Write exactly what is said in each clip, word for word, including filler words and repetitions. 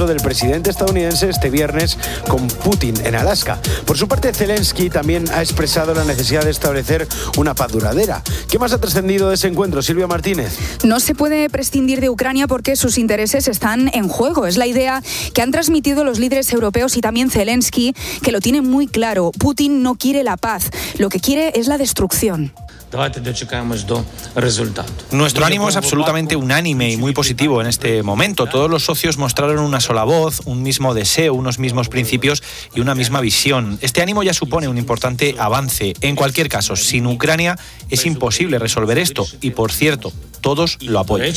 encuentro del presidente estadounidense este viernes con Putin en Alaska. Por su parte, Zelensky también ha expresado la necesidad de establecer una paz duradera. ¿Qué más ha trascendido de ese encuentro, Silvia Martínez? No se puede prescindir de Ucrania porque sus intereses están en juego. Es la idea que han transmitido los líderes europeos y también Zelensky, que lo tienen muy claro. Putin no quiere la paz, lo que quiere es la destrucción. Nuestro ánimo es absolutamente unánime y muy positivo en este momento. Todos los socios mostraron una sola voz, un mismo deseo, unos mismos principios y una misma visión. Este ánimo ya supone un importante avance. En cualquier caso, sin Ucrania es imposible resolver esto. Y, por cierto, todos lo apoyan.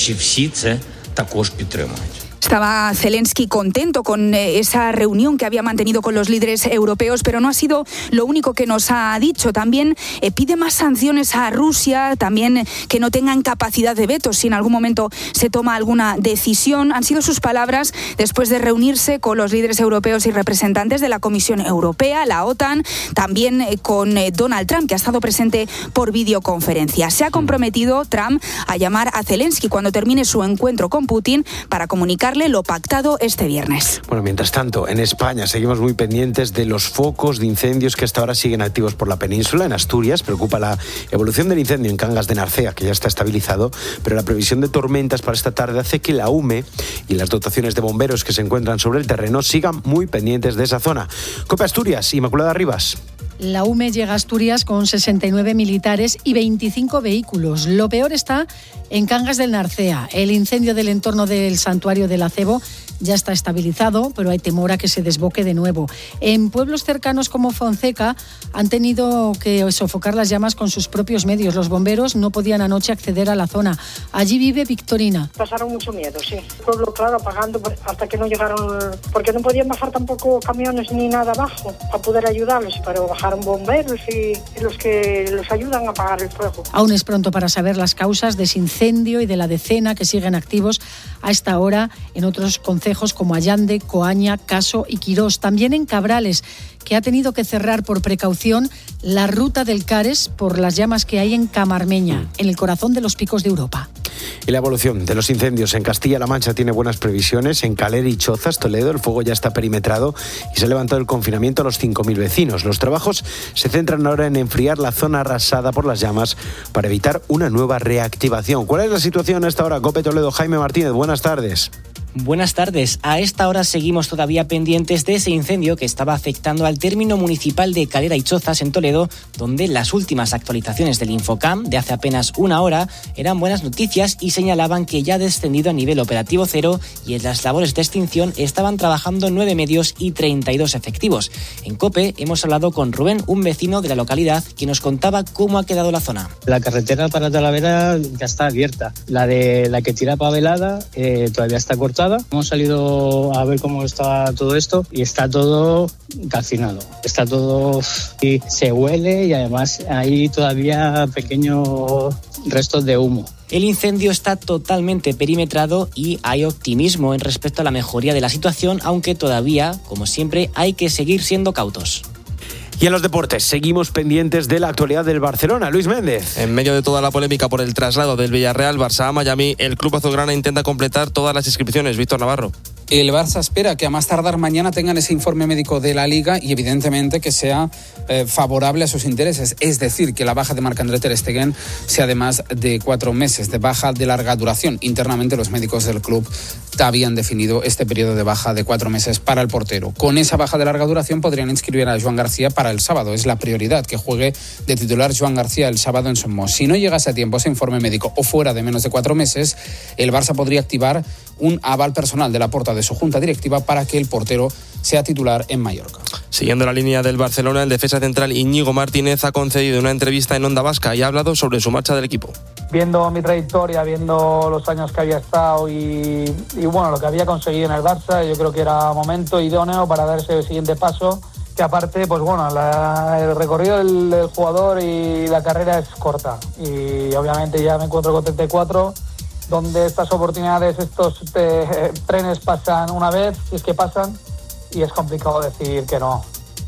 Estaba Zelensky contento con esa reunión que había mantenido con los líderes europeos, pero no ha sido lo único que nos ha dicho. También eh, pide más sanciones a Rusia, también que no tengan capacidad de veto si en algún momento se toma alguna decisión. Han sido sus palabras después de reunirse con los líderes europeos y representantes de la Comisión Europea, la OTAN, también eh, con eh, Donald Trump, que ha estado presente por videoconferencia. Se ha comprometido Trump a llamar a Zelensky cuando termine su encuentro con Putin para comunicar lo pactado este viernes. Bueno, mientras tanto, en España seguimos muy pendientes de los focos de incendios que hasta ahora siguen activos por la península. En Asturias preocupa la evolución del incendio en Cangas de Narcea, que ya está estabilizado, pero la previsión de tormentas para esta tarde hace que la U M E y las dotaciones de bomberos que se encuentran sobre el terreno sigan muy pendientes de esa zona. COPE Asturias, Inmaculada Rivas. La U M E llega a Asturias con sesenta y nueve militares y veinticinco vehículos. Lo peor está en Cangas del Narcea. El incendio del entorno del santuario del Acebo ya está estabilizado, pero hay temor a que se desboque de nuevo. En pueblos cercanos como Fonseca han tenido que sofocar las llamas con sus propios medios. Los bomberos no podían anoche acceder a la zona. Allí vive Victorina. Pasaron mucho miedo, sí. El pueblo, claro, apagando hasta que no llegaron, porque no podían bajar tampoco camiones ni nada abajo para poder ayudarles, pero bajaron bomberos y, y los que los ayudan a apagar el fuego. Aún es pronto para saber las causas de ese incendio y de la decena que siguen activos a esta hora en otros concejos como Allande, Coaña, Caso y Quirós. También en Cabrales, que ha tenido que cerrar por precaución la ruta del Cares por las llamas que hay en Camarmeña, en el corazón de los picos de Europa. Y la evolución de los incendios en Castilla-La Mancha tiene buenas previsiones. En Caler y Chozas, Toledo, el fuego ya está perimetrado y se ha levantado el confinamiento a los cinco mil vecinos. Los trabajos se centran ahora en enfriar la zona arrasada por las llamas para evitar una nueva reactivación. ¿Cuál es la situación a esta hora? COPE Toledo, Jaime Martínez, buenas tardes. Buenas tardes. A esta hora seguimos todavía pendientes de ese incendio que estaba afectando al término municipal de Calera y Chozas en Toledo, donde las últimas actualizaciones del Infocam de hace apenas una hora eran buenas noticias y señalaban que ya ha descendido a nivel operativo cero y en las labores de extinción estaban trabajando nueve medios y treinta y dos efectivos. En COPE hemos hablado con Rubén, un vecino de la localidad, que nos contaba cómo ha quedado la zona. La carretera para Talavera ya está abierta. La de la que tira para Velada eh, todavía está cortada. Hemos salido a ver cómo está todo esto y está todo calcinado. Está todo y se huele y además hay todavía pequeños restos de humo. El incendio está totalmente perimetrado y hay optimismo en respecto a la mejoría de la situación, aunque todavía, como siempre, hay que seguir siendo cautos. Y en los deportes, seguimos pendientes de la actualidad del Barcelona. Luis Méndez. En medio de toda la polémica por el traslado del Villarreal Barça a Miami, el club azulgrana intenta completar todas las inscripciones. Víctor Navarro. El Barça espera que a más tardar mañana tengan ese informe médico de la Liga y evidentemente que sea eh, favorable a sus intereses. Es decir, que la baja de Marc-André ter Stegen sea de más de cuatro meses, de baja de larga duración. Internamente los médicos del club habían definido este periodo de baja de cuatro meses para el portero. Con esa baja de larga duración podrían inscribir a Joan García para el sábado. Es la prioridad, que juegue de titular Joan García el sábado en Somos. Si no llegase a tiempo ese informe médico o fuera de menos de cuatro meses, el Barça podría activar un aval personal de Laporta de su junta directiva para que el portero sea titular en Mallorca. Siguiendo la línea del Barcelona, el defensa central Íñigo Martínez ha concedido una entrevista en Onda Vasca y ha hablado sobre su marcha del equipo. Viendo mi trayectoria, viendo los años que había estado y, y bueno, lo que había conseguido en el Barça, yo creo que era momento idóneo para dar ese siguiente paso, que aparte, pues bueno, la, el recorrido del, del jugador y la carrera es corta y obviamente ya me encuentro con treinta y cuatro, donde estas oportunidades, estos eh, trenes pasan una vez, si es que pasan, y es complicado decir que no.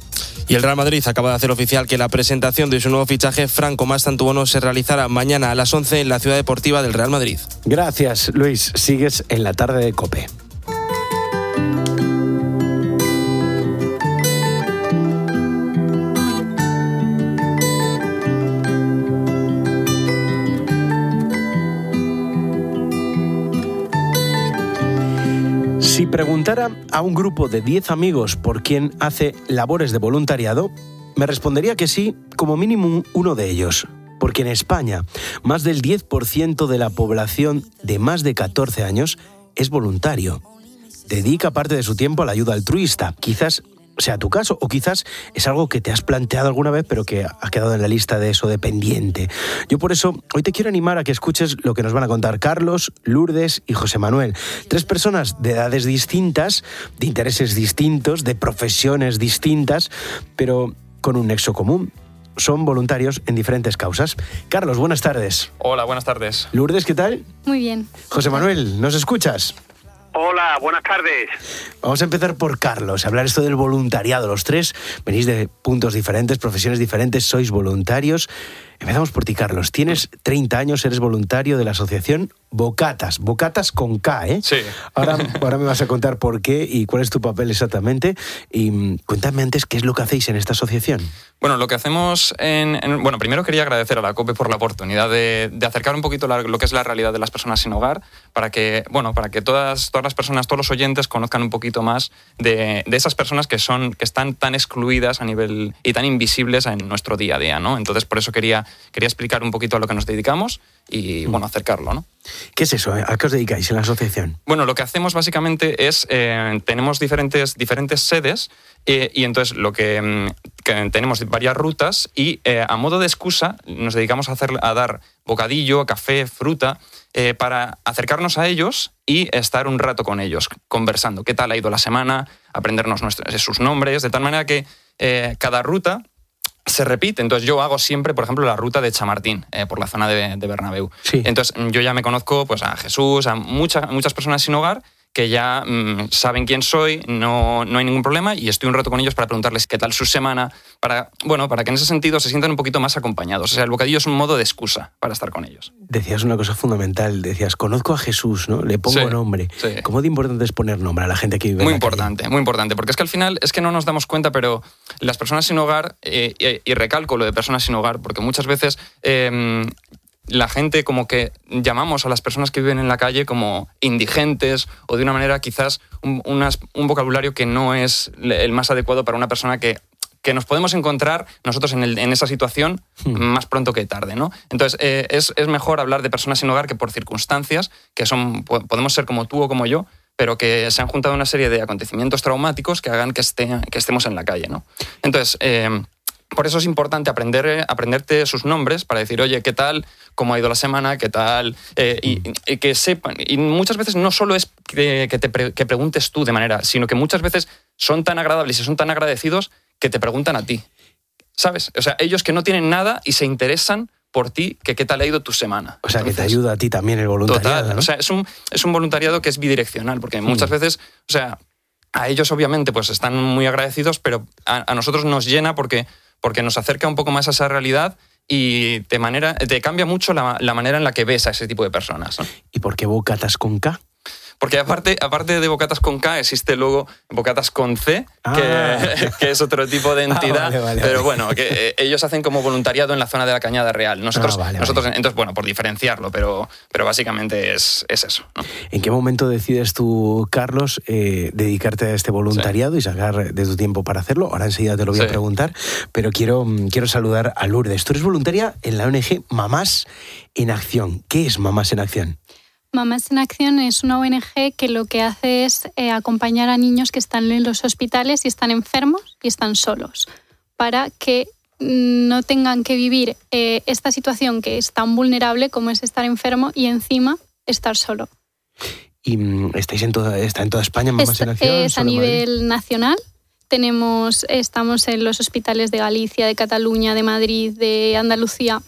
Y el Real Madrid acaba de hacer oficial que la presentación de su nuevo fichaje, Franco Mastantuono, se realizará mañana a las once en la Ciudad Deportiva del Real Madrid. Gracias, Luis. Sigues en la tarde de COPE. preguntara a un grupo de diez amigos por quién hace labores de voluntariado, me respondería que sí, como mínimo uno de ellos. Porque en España, más del diez por ciento de la población de más de catorce años es voluntario. Dedica parte de su tiempo a la ayuda altruista. Quizás sea tu caso, o quizás es algo que te has planteado alguna vez, pero que ha quedado en la lista de eso de pendiente. Yo por eso hoy te quiero animar a que escuches lo que nos van a contar Carlos, Lourdes y José Manuel. Tres personas de edades distintas, de intereses distintos, de profesiones distintas, pero con un nexo común. Son voluntarios en diferentes causas. Carlos, buenas tardes. Hola, buenas tardes. Lourdes, ¿qué tal? Muy bien. José Manuel, ¿nos escuchas? Hola, buenas tardes. Vamos a empezar por Carlos, hablar esto del voluntariado. Los tres venís de puntos diferentes, profesiones diferentes, sois voluntarios. Empezamos por ti, Carlos. Tienes treinta años, eres voluntario de la asociación Bocatas. Bocatas con K, ¿eh? Sí. Ahora, ahora me vas a contar por qué y cuál es tu papel exactamente. Y cuéntame antes qué es lo que hacéis en esta asociación. Bueno, lo que hacemos en... en bueno, primero quería agradecer a la COPE por la oportunidad de, de acercar un poquito la, lo que es la realidad de las personas sin hogar, para que, bueno, para que todas, todas las personas, todos los oyentes conozcan un poquito más de, de esas personas que, son, que están tan excluidas a nivel y tan invisibles en nuestro día a día, ¿no? Entonces, por eso quería... Quería explicar un poquito a lo que nos dedicamos y, bueno, acercarlo, ¿no? ¿Qué es eso? ¿A qué os dedicáis en la asociación? Bueno, lo que hacemos básicamente es, eh, tenemos diferentes, diferentes sedes eh, y entonces lo que, que tenemos varias rutas y eh, a modo de excusa nos dedicamos a, hacer, a dar bocadillo, café, fruta, eh, para acercarnos a ellos y estar un rato con ellos, conversando. ¿Qué tal ha ido la semana? Aprendernos nuestros, sus nombres, de tal manera que eh, cada ruta se repite. Entonces yo hago siempre, por ejemplo, la ruta de Chamartín, eh, por la zona de, de Bernabéu. Sí. Entonces yo ya me conozco pues, a Jesús, a mucha, muchas personas sin hogar que ya mmm, saben quién soy, no, no hay ningún problema y estoy un rato con ellos para preguntarles qué tal su semana, para, bueno, para que en ese sentido se sientan un poquito más acompañados. O sea, el bocadillo es un modo de excusa para estar con ellos. Decías una cosa fundamental, decías, conozco a Jesús, ¿no? Le pongo sí, nombre. Sí. ¿Cómo de importante es poner nombre a la gente que vive Muy en la importante, calle? muy importante, porque es que al final es que no nos damos cuenta, pero las personas sin hogar, eh, y, y recalco lo de personas sin hogar, porque muchas veces... Eh, la gente como que llamamos a las personas que viven en la calle como indigentes o de una manera quizás un, unas, un vocabulario que no es el más adecuado para una persona que, que nos podemos encontrar nosotros en, el, en esa situación hmm. más pronto que tarde, ¿no? Entonces eh, es, es mejor hablar de personas sin hogar que por circunstancias, que son podemos ser como tú o como yo, pero que se han juntado una serie de acontecimientos traumáticos que hagan que, esté, que estemos en la calle, ¿no? Entonces... Eh, Por eso es importante aprender, aprenderte sus nombres para decir, oye, ¿qué tal? ¿Cómo ha ido la semana? ¿Qué tal? Eh, y, y que sepan. Y muchas veces no solo es que, que te pre, que preguntes tú de manera, sino que muchas veces son tan agradables y son tan agradecidos que te preguntan a ti. ¿Sabes? O sea, ellos que no tienen nada y se interesan por ti, que qué tal ha ido tu semana. O sea, Entonces, que te ayuda a ti también el voluntariado, total, ¿no? O sea, es un, es un voluntariado que es bidireccional, porque muchas mm. veces, o sea, a ellos obviamente pues están muy agradecidos, pero a, a nosotros nos llena porque... porque nos acerca un poco más a esa realidad y te, manera, te cambia mucho la, la manera en la que ves a ese tipo de personas, ¿no? ¿Y por qué Bocatas con K? Porque aparte, aparte de Bocatas con K, existe luego Bocatas con C, ah. que, que es otro tipo de entidad. Ah, vale, vale, pero vale. bueno, que eh, ellos hacen como voluntariado en la zona de la Cañada Real. Nosotros, ah, vale, nosotros vale. entonces, bueno, por diferenciarlo, pero, pero básicamente es, es eso, ¿no? ¿En qué momento decides tú, Carlos, eh, dedicarte a este voluntariado sí. y sacar de tu tiempo para hacerlo? Ahora enseguida te lo voy sí. a preguntar, pero quiero, quiero saludar a Lourdes. Tú eres voluntaria en la O N G Mamás en Acción. ¿Qué es Mamás en Acción? Mamás en Acción es una O N G que lo que hace es eh, acompañar a niños que están en los hospitales y están enfermos y están solos, para que no tengan que vivir eh, esta situación que es tan vulnerable como es estar enfermo y encima estar solo. ¿Y estáis en toda, está en toda España Mamás es, en Acción? Es a nivel nacional. Tenemos, estamos en los hospitales de Galicia, de Cataluña, de Madrid, de Andalucía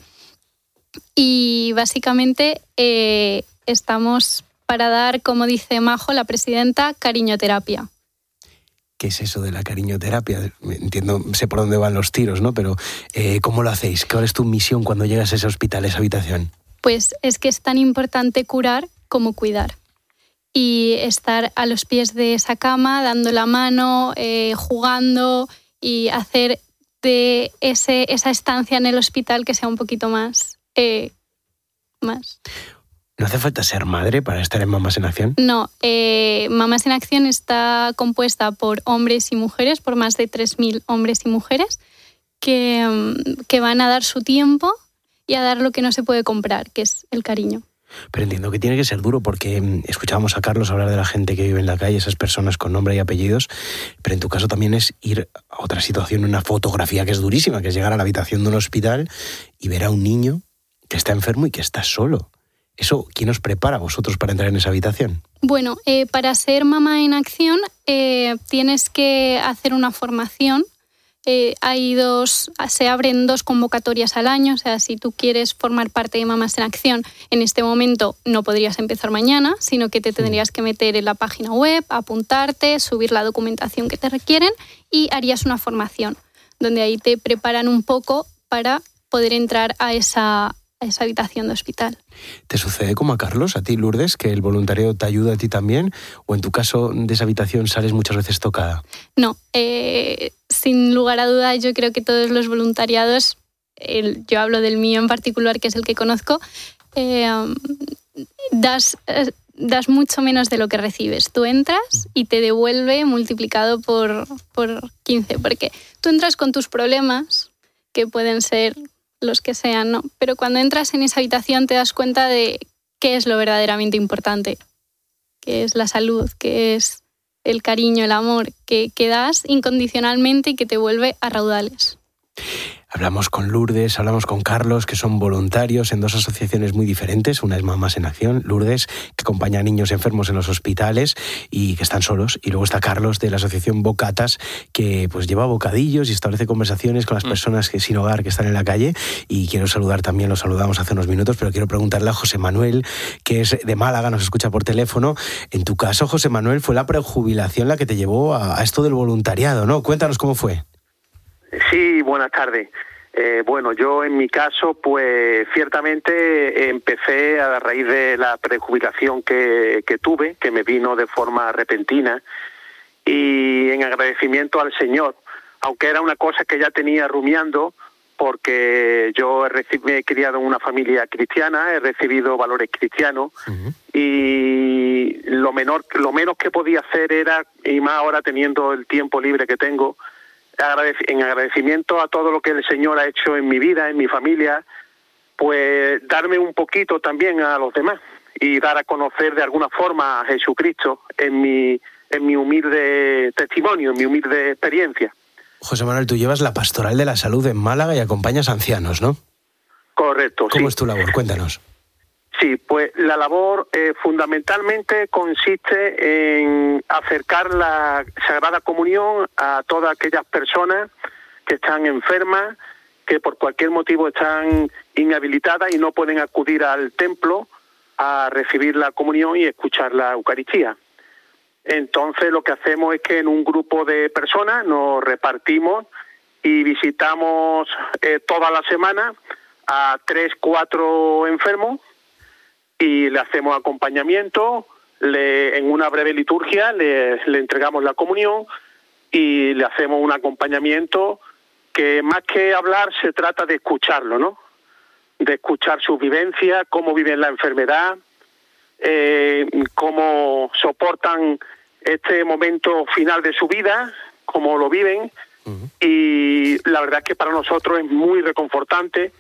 y básicamente... Eh, estamos para dar, como dice Majo, la presidenta, cariñoterapia. ¿Qué es eso de la cariñoterapia? Entiendo, sé por dónde van los tiros, ¿no? Pero eh, ¿cómo lo hacéis? ¿Cuál es tu misión cuando llegas a ese hospital, a esa habitación? Pues es que es tan importante curar como cuidar. Y estar a los pies de esa cama, dando la mano, eh, jugando y hacer de ese, esa estancia en el hospital que sea un poquito más... Eh, más... ¿No hace falta ser madre para estar en Mamás en Acción? No, eh, Mamás en Acción está compuesta por hombres y mujeres, por más de tres mil hombres y mujeres, que, que van a dar su tiempo y a dar lo que no se puede comprar, que es el cariño. Pero entiendo que tiene que ser duro, porque escuchábamos a Carlos hablar de la gente que vive en la calle, esas personas con nombre y apellidos, pero en tu caso también es ir a otra situación, una fotografía que es durísima, que es llegar a la habitación de un hospital y ver a un niño que está enfermo y que está solo. Eso, ¿quién os prepara a vosotros para entrar en esa habitación? Bueno, eh, para ser mamá en acción eh, tienes que hacer una formación. Eh, hay dos, se abren dos convocatorias al año, o sea, si tú quieres formar parte de Mamás en Acción, en este momento no podrías empezar mañana, sino que te tendrías que meter en la página web, apuntarte, subir la documentación que te requieren y harías una formación, donde ahí te preparan un poco para poder entrar a esa, a esa habitación de hospital. ¿Te sucede como a Carlos, a ti, Lourdes, que el voluntariado te ayuda a ti también? ¿O en tu caso de esa habitación sales muchas veces tocada? No, eh, sin lugar a duda yo creo que todos los voluntariados, el, yo hablo del mío en particular, que es el que conozco, eh, das, eh, das mucho menos de lo que recibes. Tú entras y te devuelve multiplicado por, por quince, porque tú entras con tus problemas, que pueden ser los que sean, ¿no? Pero cuando entras en esa habitación te das cuenta de qué es lo verdaderamente importante, qué es la salud, qué es el cariño, el amor que, que das incondicionalmente y que te vuelve a raudales. Hablamos con Lourdes, hablamos con Carlos, que son voluntarios en dos asociaciones muy diferentes. Una es Mamás en Acción, Lourdes, que acompaña a niños enfermos en los hospitales y que están solos. Y luego está Carlos, de la asociación Bocatas, que pues lleva bocadillos y establece conversaciones con las personas que sin hogar que están en la calle. Y quiero saludar también, lo saludamos hace unos minutos, pero quiero preguntarle a José Manuel, que es de Málaga, nos escucha por teléfono. En tu caso, José Manuel, fue la prejubilación la que te llevó a, a esto del voluntariado, ¿no? Cuéntanos cómo fue. Sí, buenas tardes. Eh, bueno, yo en mi caso, pues ciertamente empecé a raíz de la prejubilación que, que tuve, que me vino de forma repentina, y en agradecimiento al Señor, aunque era una cosa que ya tenía rumiando, porque yo he, recibido, me he criado en una familia cristiana, he recibido valores cristianos, uh-huh. y lo, menor, lo menos que podía hacer era, y más ahora teniendo el tiempo libre que tengo, en agradecimiento a todo lo que el Señor ha hecho en mi vida, en mi familia, pues darme un poquito también a los demás y dar a conocer de alguna forma a Jesucristo en mi, en mi humilde testimonio, en mi humilde experiencia. José Manuel, tú llevas la Pastoral de la Salud en Málaga y acompañas a ancianos, ¿no? Correcto, ¿Cómo sí. es tu labor? Cuéntanos. Sí, pues la labor eh, fundamentalmente consiste en acercar la Sagrada Comunión a todas aquellas personas que están enfermas, que por cualquier motivo están inhabilitadas y no pueden acudir al templo a recibir la comunión y escuchar la Eucaristía. Entonces lo que hacemos es que en un grupo de personas nos repartimos y visitamos eh, toda la semana a tres, cuatro enfermos, y le hacemos acompañamiento, le, en una breve liturgia le, le entregamos la comunión y le hacemos un acompañamiento que más que hablar se trata de escucharlo, ¿no? De escuchar sus vivencias, cómo viven la enfermedad, eh, cómo soportan este momento final de su vida, cómo lo viven, uh-huh. y la verdad es que para nosotros es muy reconfortante,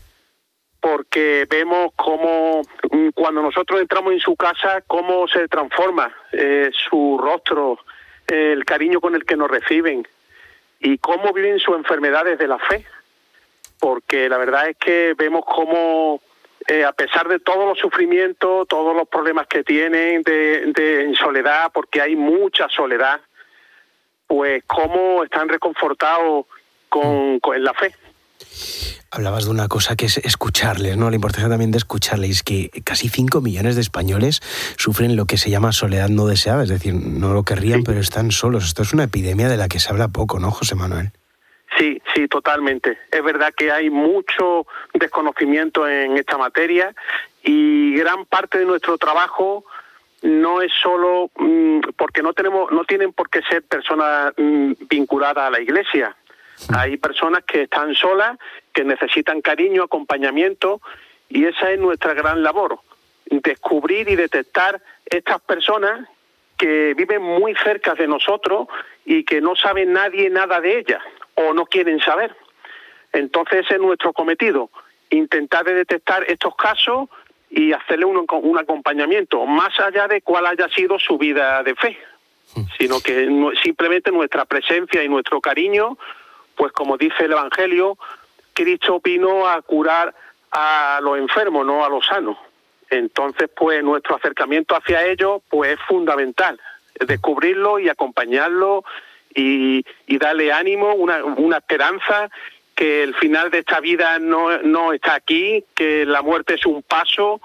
porque vemos cómo cuando nosotros entramos en su casa, cómo se transforma eh, su rostro, eh, el cariño con el que nos reciben y cómo viven sus enfermedades de la fe. Porque la verdad es que vemos cómo, eh, a pesar de todos los sufrimientos, todos los problemas que tienen de, de en soledad, porque hay mucha soledad, pues cómo están reconfortados con, con la fe. Hablabas de una cosa que es escucharles, ¿no? La importancia también de escucharles, que casi cinco millones de españoles sufren lo que se llama soledad no deseada, es decir, no lo querrían, sí. pero están solos. Esto es una epidemia de la que se habla poco, ¿no, José Manuel? Sí, sí, totalmente. Es verdad que hay mucho desconocimiento en esta materia y gran parte de nuestro trabajo no es solo mmm, porque no tenemos, no tienen por qué ser personas mmm, vinculadas a la Iglesia. Hay personas que están solas, que necesitan cariño, acompañamiento, y esa es nuestra gran labor, descubrir y detectar estas personas que viven muy cerca de nosotros y que no sabe nadie nada de ellas o no quieren saber. Entonces ese es nuestro cometido, intentar de detectar estos casos y hacerle un, un acompañamiento, más allá de cuál haya sido su vida de fe, sino que simplemente nuestra presencia y nuestro cariño, pues como dice el Evangelio, Cristo vino a curar a los enfermos, no a los sanos. Entonces, pues nuestro acercamiento hacia ellos pues es fundamental, descubrirlo y acompañarlo y, y darle ánimo, una, una esperanza, que el final de esta vida no, no está aquí, que la muerte es un paso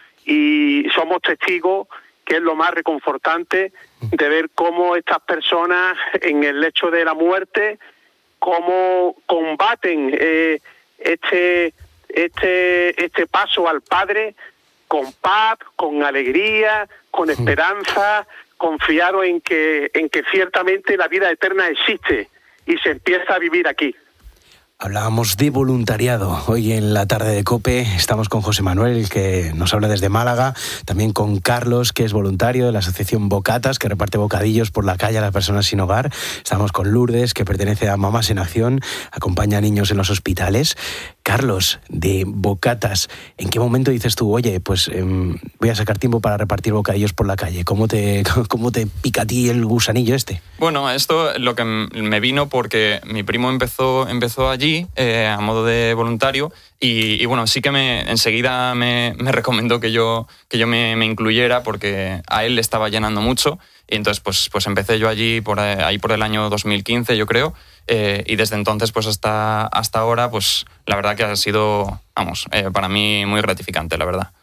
y somos testigos, que es lo más reconfortante, de ver cómo estas personas en el lecho de la muerte, cómo combaten eh, este, este, este paso al Padre con paz, con alegría, con esperanza, confiado en que, en que ciertamente la vida eterna existe y se empieza a vivir aquí. Hablábamos de voluntariado. Hoy en la tarde de COPE estamos con José Manuel, que nos habla desde Málaga, también con Carlos, que es voluntario de la asociación Bocatas, que reparte bocadillos por la calle a las personas sin hogar. Estamos con Lourdes, que pertenece a Mamás en Acción, acompaña a niños en los hospitales. Carlos, de Bocatas, ¿en qué momento dices tú, oye, pues eh, voy a sacar tiempo para repartir bocadillos por la calle? ¿Cómo te, cómo te pica a ti el gusanillo este? Bueno, esto lo que me vino porque mi primo empezó, empezó allí Eh, a modo de voluntario y, y bueno, sí que me enseguida me, me recomendó que yo, que yo me, me incluyera porque a él le estaba llenando mucho y entonces pues, pues empecé yo allí por ahí por el año dos mil quince, yo creo, eh, y desde entonces pues hasta, hasta ahora pues la verdad que ha sido, vamos, eh, para mí muy gratificante, la verdad.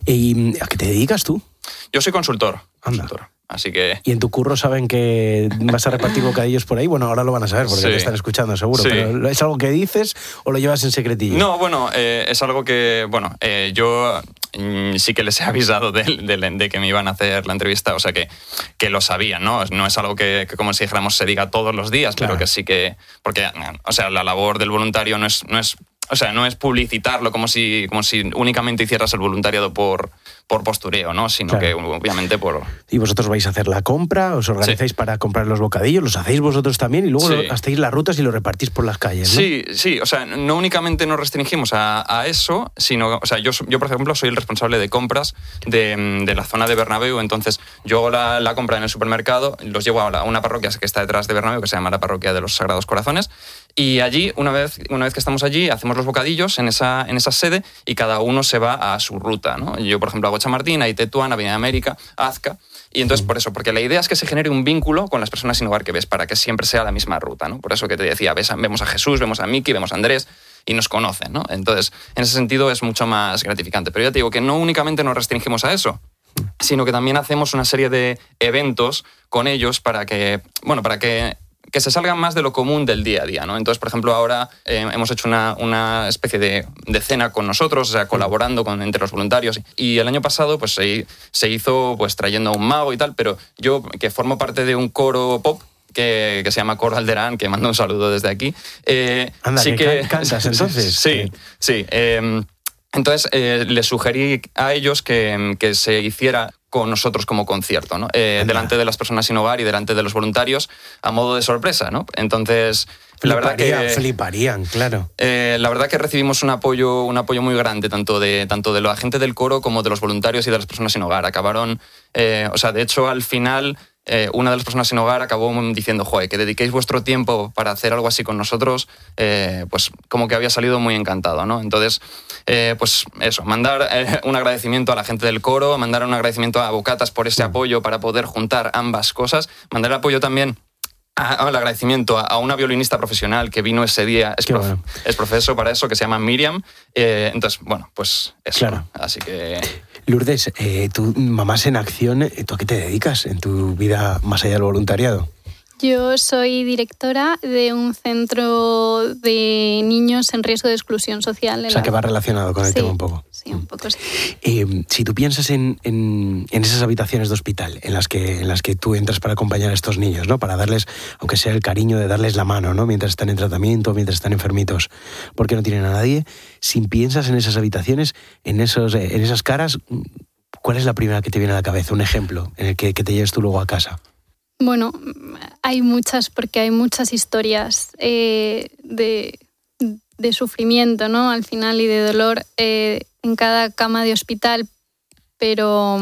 ¿Y a qué te dedicas tú? Yo soy consultor, Anda. consultor. Así que... ¿Y en tu curro saben que vas a repartir bocadillos por ahí? Bueno, ahora lo van a saber porque sí. te están escuchando seguro, sí. Pero ¿es algo que dices o lo llevas en secretillo? No, bueno, eh, es algo que, bueno, eh, yo mm, sí que les he avisado de, de, de que me iban a hacer la entrevista, o sea que, que lo sabían, ¿no? No es algo que, que, como si dijéramos, se diga todos los días, claro. Pero que sí que... Porque, o sea, la labor del voluntario no es... No es O sea, no es publicitarlo como si, como si únicamente hicieras el voluntariado por, por postureo, ¿no? Sino claro. Que obviamente por... ¿Y vosotros vais a hacer la compra? ¿Os organizáis sí. para comprar los bocadillos? ¿Los hacéis vosotros también? Y luego sí. hacéis las rutas y lo repartís por las calles, ¿no? Sí, sí. O sea, no únicamente nos restringimos a, a eso, sino... O sea, yo, yo, por ejemplo, soy el responsable de compras de, de la zona de Bernabéu. Entonces, yo hago la, la compra en el supermercado, los llevo a una parroquia que está detrás de Bernabéu, que se llama la Parroquia de los Sagrados Corazones. Y allí, una vez, una vez que estamos allí, hacemos los bocadillos en esa, en esa sede y cada uno se va a su ruta, ¿no? Yo, por ejemplo, hago Chamartín, ahí Tetuán, Avenida América, Azca. Y entonces, por eso, porque la idea es que se genere un vínculo con las personas sin hogar que ves, para que siempre sea la misma ruta, ¿no? Por eso que te decía, ves, vemos a Jesús, vemos a Miki, vemos a Andrés y nos conocen, ¿no? Entonces, en ese sentido es mucho más gratificante. Pero ya te digo que no únicamente nos restringimos a eso, sino que también hacemos una serie de eventos con ellos para que, bueno, para que... que se salgan más de lo común del día a día, ¿no? Entonces, por ejemplo, ahora eh, hemos hecho una, una especie de, de cena con nosotros, o sea, colaborando con, entre los voluntarios. Y el año pasado, pues, se, se hizo pues trayendo a un mago y tal, pero yo, que formo parte de un coro pop, que, que se llama Coro Alderán, que mando un saludo desde aquí. Eh, Anda, sí que, que cantas, entonces. Sí, sí. Eh, entonces, eh, les sugerí a ellos que, que se hiciera con nosotros como concierto, ¿no? Eh, delante de las personas sin hogar y delante de los voluntarios, a modo de sorpresa, ¿no? Entonces, la verdad que... Fliparían, claro. Eh, la verdad que recibimos un apoyo, un apoyo muy grande, tanto de, tanto de la gente del coro como de los voluntarios y de las personas sin hogar. Acabaron... Eh, o sea, de hecho, al final... Eh, una de las personas sin hogar acabó diciendo, joder, que dediquéis vuestro tiempo para hacer algo así con nosotros, eh, pues como que había salido muy encantado, ¿no? Entonces, eh, pues eso, mandar eh, un agradecimiento a la gente del coro, mandar un agradecimiento a Bocatas por ese apoyo para poder juntar ambas cosas, mandar apoyo también al agradecimiento a una violinista profesional que vino ese día, es, prof, bueno. es profesor para eso, que se llama Miriam. Eh, entonces, bueno, pues eso. Claro. Así que... Lourdes, eh, tú, Mamás en Acción, ¿tú a qué te dedicas en tu vida más allá del voluntariado? Yo soy directora de un centro de niños en riesgo de exclusión social. O sea, la... que va relacionado con el sí, tema un poco. Sí, un poco sí. Eh, si tú piensas en, en, en esas habitaciones de hospital en las, que, en las que tú entras para acompañar a estos niños, ¿no? Para darles, aunque sea el cariño de darles la mano, ¿no? Mientras están en tratamiento, mientras están enfermitos, porque no tienen a nadie. Si piensas en esas habitaciones, en, esos, en esas caras, ¿cuál es la primera que te viene a la cabeza? Un ejemplo en el que, que te lleves tú luego a casa. Bueno, hay muchas, porque hay muchas historias eh, de, de sufrimiento, ¿no? Al final, y de dolor eh, en cada cama de hospital, pero,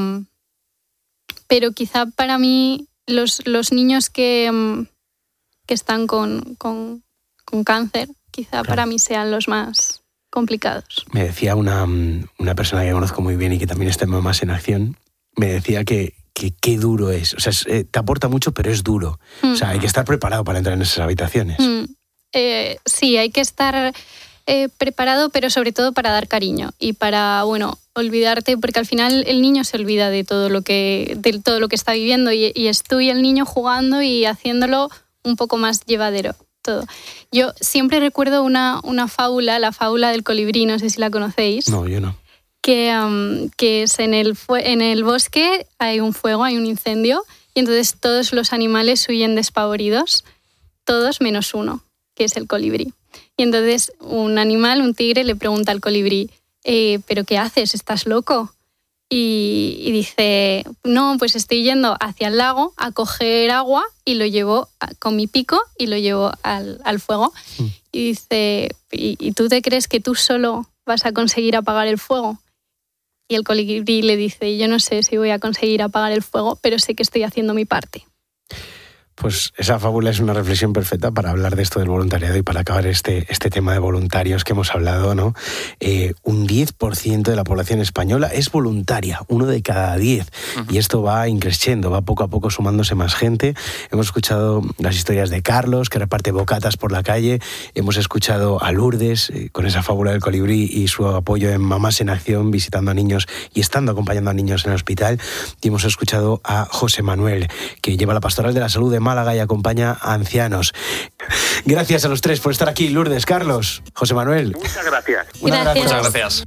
pero quizá para mí los, los niños que, que están con, con, con cáncer, quizá claro. para mí sean los más complicados. Me decía una, una persona que conozco muy bien y que también está en Mamás en Acción, me decía que que qué duro es. O sea, es, eh, te aporta mucho, pero es duro. Mm. O sea, hay que estar preparado para entrar en esas habitaciones. Mm. Eh, sí, hay que estar eh, preparado, pero sobre todo para dar cariño y para, bueno, olvidarte, porque al final el niño se olvida de todo lo que, de todo lo que está viviendo y, y es tú y el niño jugando y haciéndolo un poco más llevadero todo. Yo siempre recuerdo una, una fábula, la fábula del colibrí, no sé si la conocéis. No, yo no. Que, um, que es en el, en el bosque hay un fuego, hay un incendio, y entonces todos los animales huyen despavoridos, todos menos uno, que es el colibrí. Y entonces un animal, un tigre, le pregunta al colibrí, eh, ¿pero qué haces? ¿Estás loco? Y, y dice, no, pues estoy yendo hacia el lago a coger agua y lo llevo a, con mi pico y lo llevo al, al fuego. Mm. Y dice, ¿Y, ¿y tú te crees que tú solo vas a conseguir apagar el fuego? Y el colibrí le dice, yo no sé si voy a conseguir apagar el fuego, pero sé que estoy haciendo mi parte. Pues esa fábula es una reflexión perfecta para hablar de esto del voluntariado y para acabar este, este tema de voluntarios que hemos hablado, ¿no? Eh, un diez por ciento de la población española es voluntaria, uno de cada diez. Uh-huh. Y esto va increciendo, va poco a poco sumándose más gente. Hemos escuchado las historias de Carlos, que reparte bocatas por la calle. Hemos escuchado a Lourdes, eh, con esa fábula del colibrí y su apoyo en Mamás en Acción, visitando a niños y estando acompañando a niños en el hospital. Y hemos escuchado a José Manuel, que lleva la Pastoral de la Salud de Málaga y acompaña a ancianos. Gracias a los tres por estar aquí, Lourdes, Carlos, José Manuel. Muchas gracias. Gracias. Muchas gracias.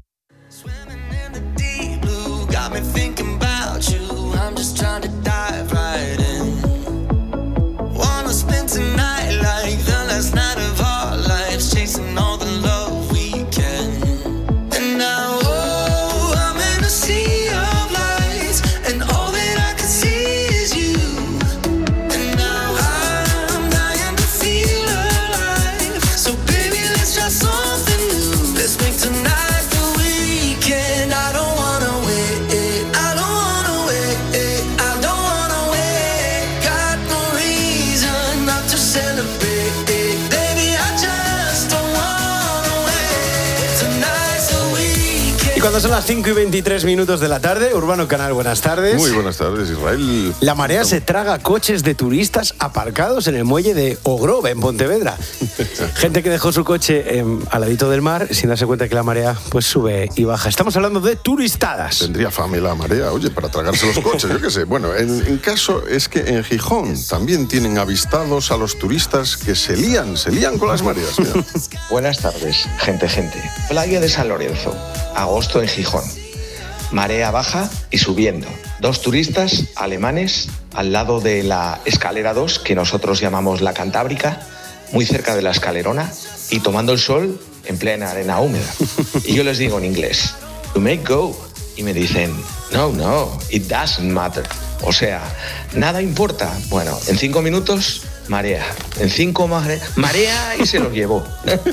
Cuando son las cinco y veintitrés minutos de la tarde, Urbano Canal, buenas tardes. Muy buenas tardes, Israel. La marea se traga coches de turistas aparcados en el muelle de Ogrove, en Pontevedra. Gente que dejó su coche eh, al ladito del mar sin darse cuenta que la marea pues sube y baja. Estamos hablando de turistadas. Tendría fame la marea, oye, para tragarse los coches, yo qué sé. Bueno, en, en caso es que en Gijón también tienen avistados a los turistas que se lían, se lían con las mareas. Mira. Buenas tardes, gente, gente. Playa de San Lorenzo, agosto en Gijón. Marea baja y subiendo. Dos turistas alemanes al lado de la escalera dos, que nosotros llamamos la Cantábrica, muy cerca de la escalerona, y tomando el sol en plena arena húmeda. Y yo les digo en inglés, you may go. Y me dicen, no, no, it doesn't matter. O sea, nada importa. Bueno, en cinco minutos, marea. En cinco mare... marea y se los llevó.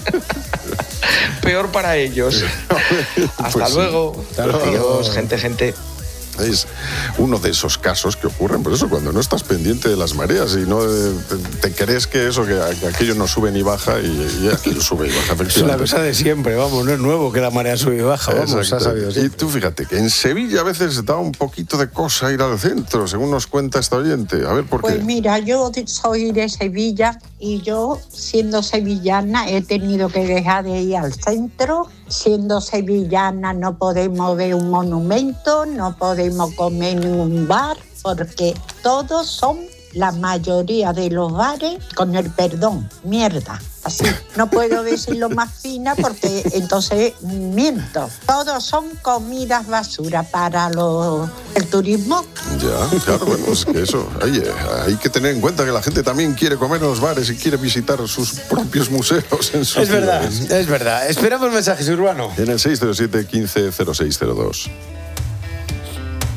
Peor para ellos. Hasta pues luego. Sí. Adiós, gente, gente. Es uno de esos casos que ocurren, por eso cuando no estás pendiente de las mareas y no te, te crees que eso, que, que aquello no sube ni baja y, y aquello sube y baja. Es la cosa de siempre, vamos, no es nuevo que la marea sube y baja, vamos, ha sabido siempre. Y tú fíjate que en Sevilla a veces da un poquito de cosa ir al centro, según nos cuenta esta oyente. A ver, ¿por qué? Pues mira, yo soy de Sevilla y yo, siendo sevillana, he tenido que dejar de ir al centro. Siendo sevillana no podemos ver un monumento, no podemos comer en un bar, porque todos son, la mayoría de los bares, con el perdón, mierda. Así, no puedo decirlo más fina porque entonces miento. Todos son comidas basura para los, el turismo. Ya, claro, bueno, es que eso, oye, hay que tener en cuenta que la gente también quiere comer en los bares y quiere visitar sus propios museos en sus Es verdad, ciudades. es verdad. Esperamos mensajes, Urbano. En el seis cero siete, quince cero seis cero dos.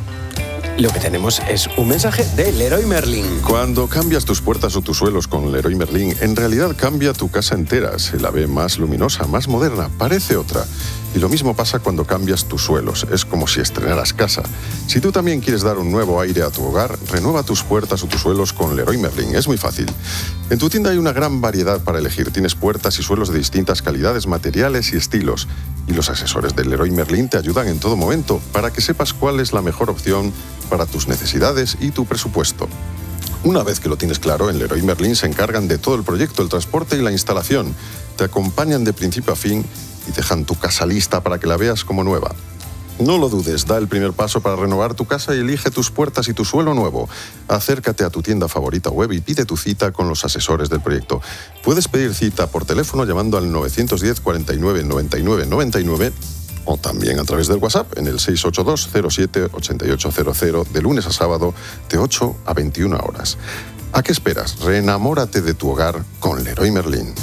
Lo que tenemos es un mensaje de Leroy Merlin. Cuando cambias tus puertas o tus suelos con Leroy Merlin, en realidad cambia tu casa entera. Se la ve más luminosa, más moderna, parece otra. Y lo mismo pasa cuando cambias tus suelos. Es como si estrenaras casa. Si tú también quieres dar un nuevo aire a tu hogar, renueva tus puertas o tus suelos con Leroy Merlin. Es muy fácil. En tu tienda hay una gran variedad para elegir. Tienes puertas y suelos de distintas calidades, materiales y estilos. Y los asesores de Leroy Merlin te ayudan en todo momento para que sepas cuál es la mejor opción para tus necesidades y tu presupuesto. Una vez que lo tienes claro, en Leroy Merlin se encargan de todo el proyecto, el transporte y la instalación. Te acompañan de principio a fin y dejan tu casa lista para que la veas como nueva. No lo dudes, da el primer paso para renovar tu casa y elige tus puertas y tu suelo nuevo. Acércate a tu tienda favorita web y pide tu cita con los asesores del proyecto. Puedes pedir cita por teléfono llamando al nueve uno cero, cuarenta y nueve, noventa y nueve, noventa y nueve o también a través del WhatsApp en el seis ocho dos, cero siete, ocho ocho cero cero de lunes a sábado de ocho a veintiuna horas. ¿A qué esperas? Reenamórate de tu hogar con Leroy Merlin.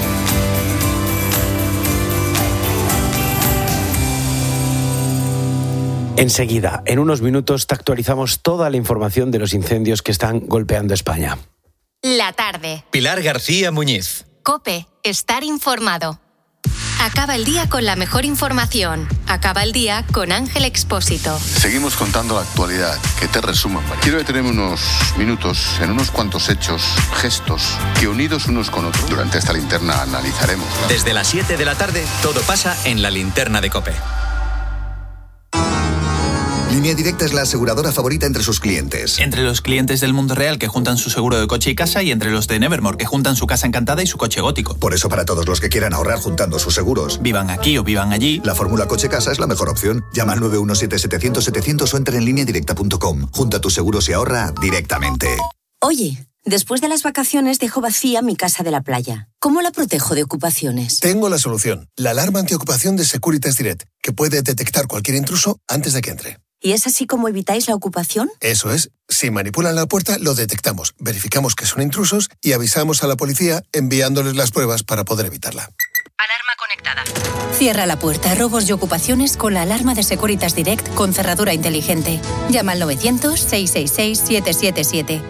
Enseguida, en unos minutos, te actualizamos toda la información de los incendios que están golpeando España. La tarde. Pilar García Muñiz. COPE. Estar informado. Acaba el día con la mejor información. Acaba el día con Ángel Expósito. Seguimos contando la actualidad, que te resuman. Quiero detenerme unos minutos en unos cuantos hechos, gestos, que unidos unos con otros, durante esta linterna analizaremos. Desde las siete de la tarde, todo pasa en la linterna de COPE. Línea Directa es la aseguradora favorita entre sus clientes. Entre los clientes del mundo real que juntan su seguro de coche y casa y entre los de Nevermore que juntan su casa encantada y su coche gótico. Por eso para todos los que quieran ahorrar juntando sus seguros, vivan aquí o vivan allí, la fórmula coche-casa es la mejor opción. Llama al nueve uno siete, setecientos, setecientos o entra en línea directa punto com. Junta tus seguros y ahorra directamente. Oye, después de las vacaciones dejo vacía mi casa de la playa. ¿Cómo la protejo de ocupaciones? Tengo la solución. La alarma antiocupación de Securitas Direct, que puede detectar cualquier intruso antes de que entre. ¿Y es así como evitáis la ocupación? Eso es. Si manipulan la puerta, lo detectamos, verificamos que son intrusos y avisamos a la policía enviándoles las pruebas para poder evitarla. Alarma conectada. Cierra la puerta a robos y ocupaciones con la alarma de Securitas Direct con cerradura inteligente. Llama al novecientos, seiscientos sesenta y seis, siete siete siete.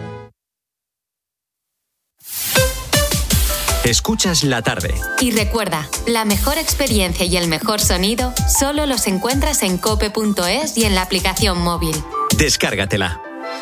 Escuchas La Tarde. Y recuerda, la mejor experiencia y el mejor sonido solo los encuentras en cope punto es y en la aplicación móvil. Descárgatela.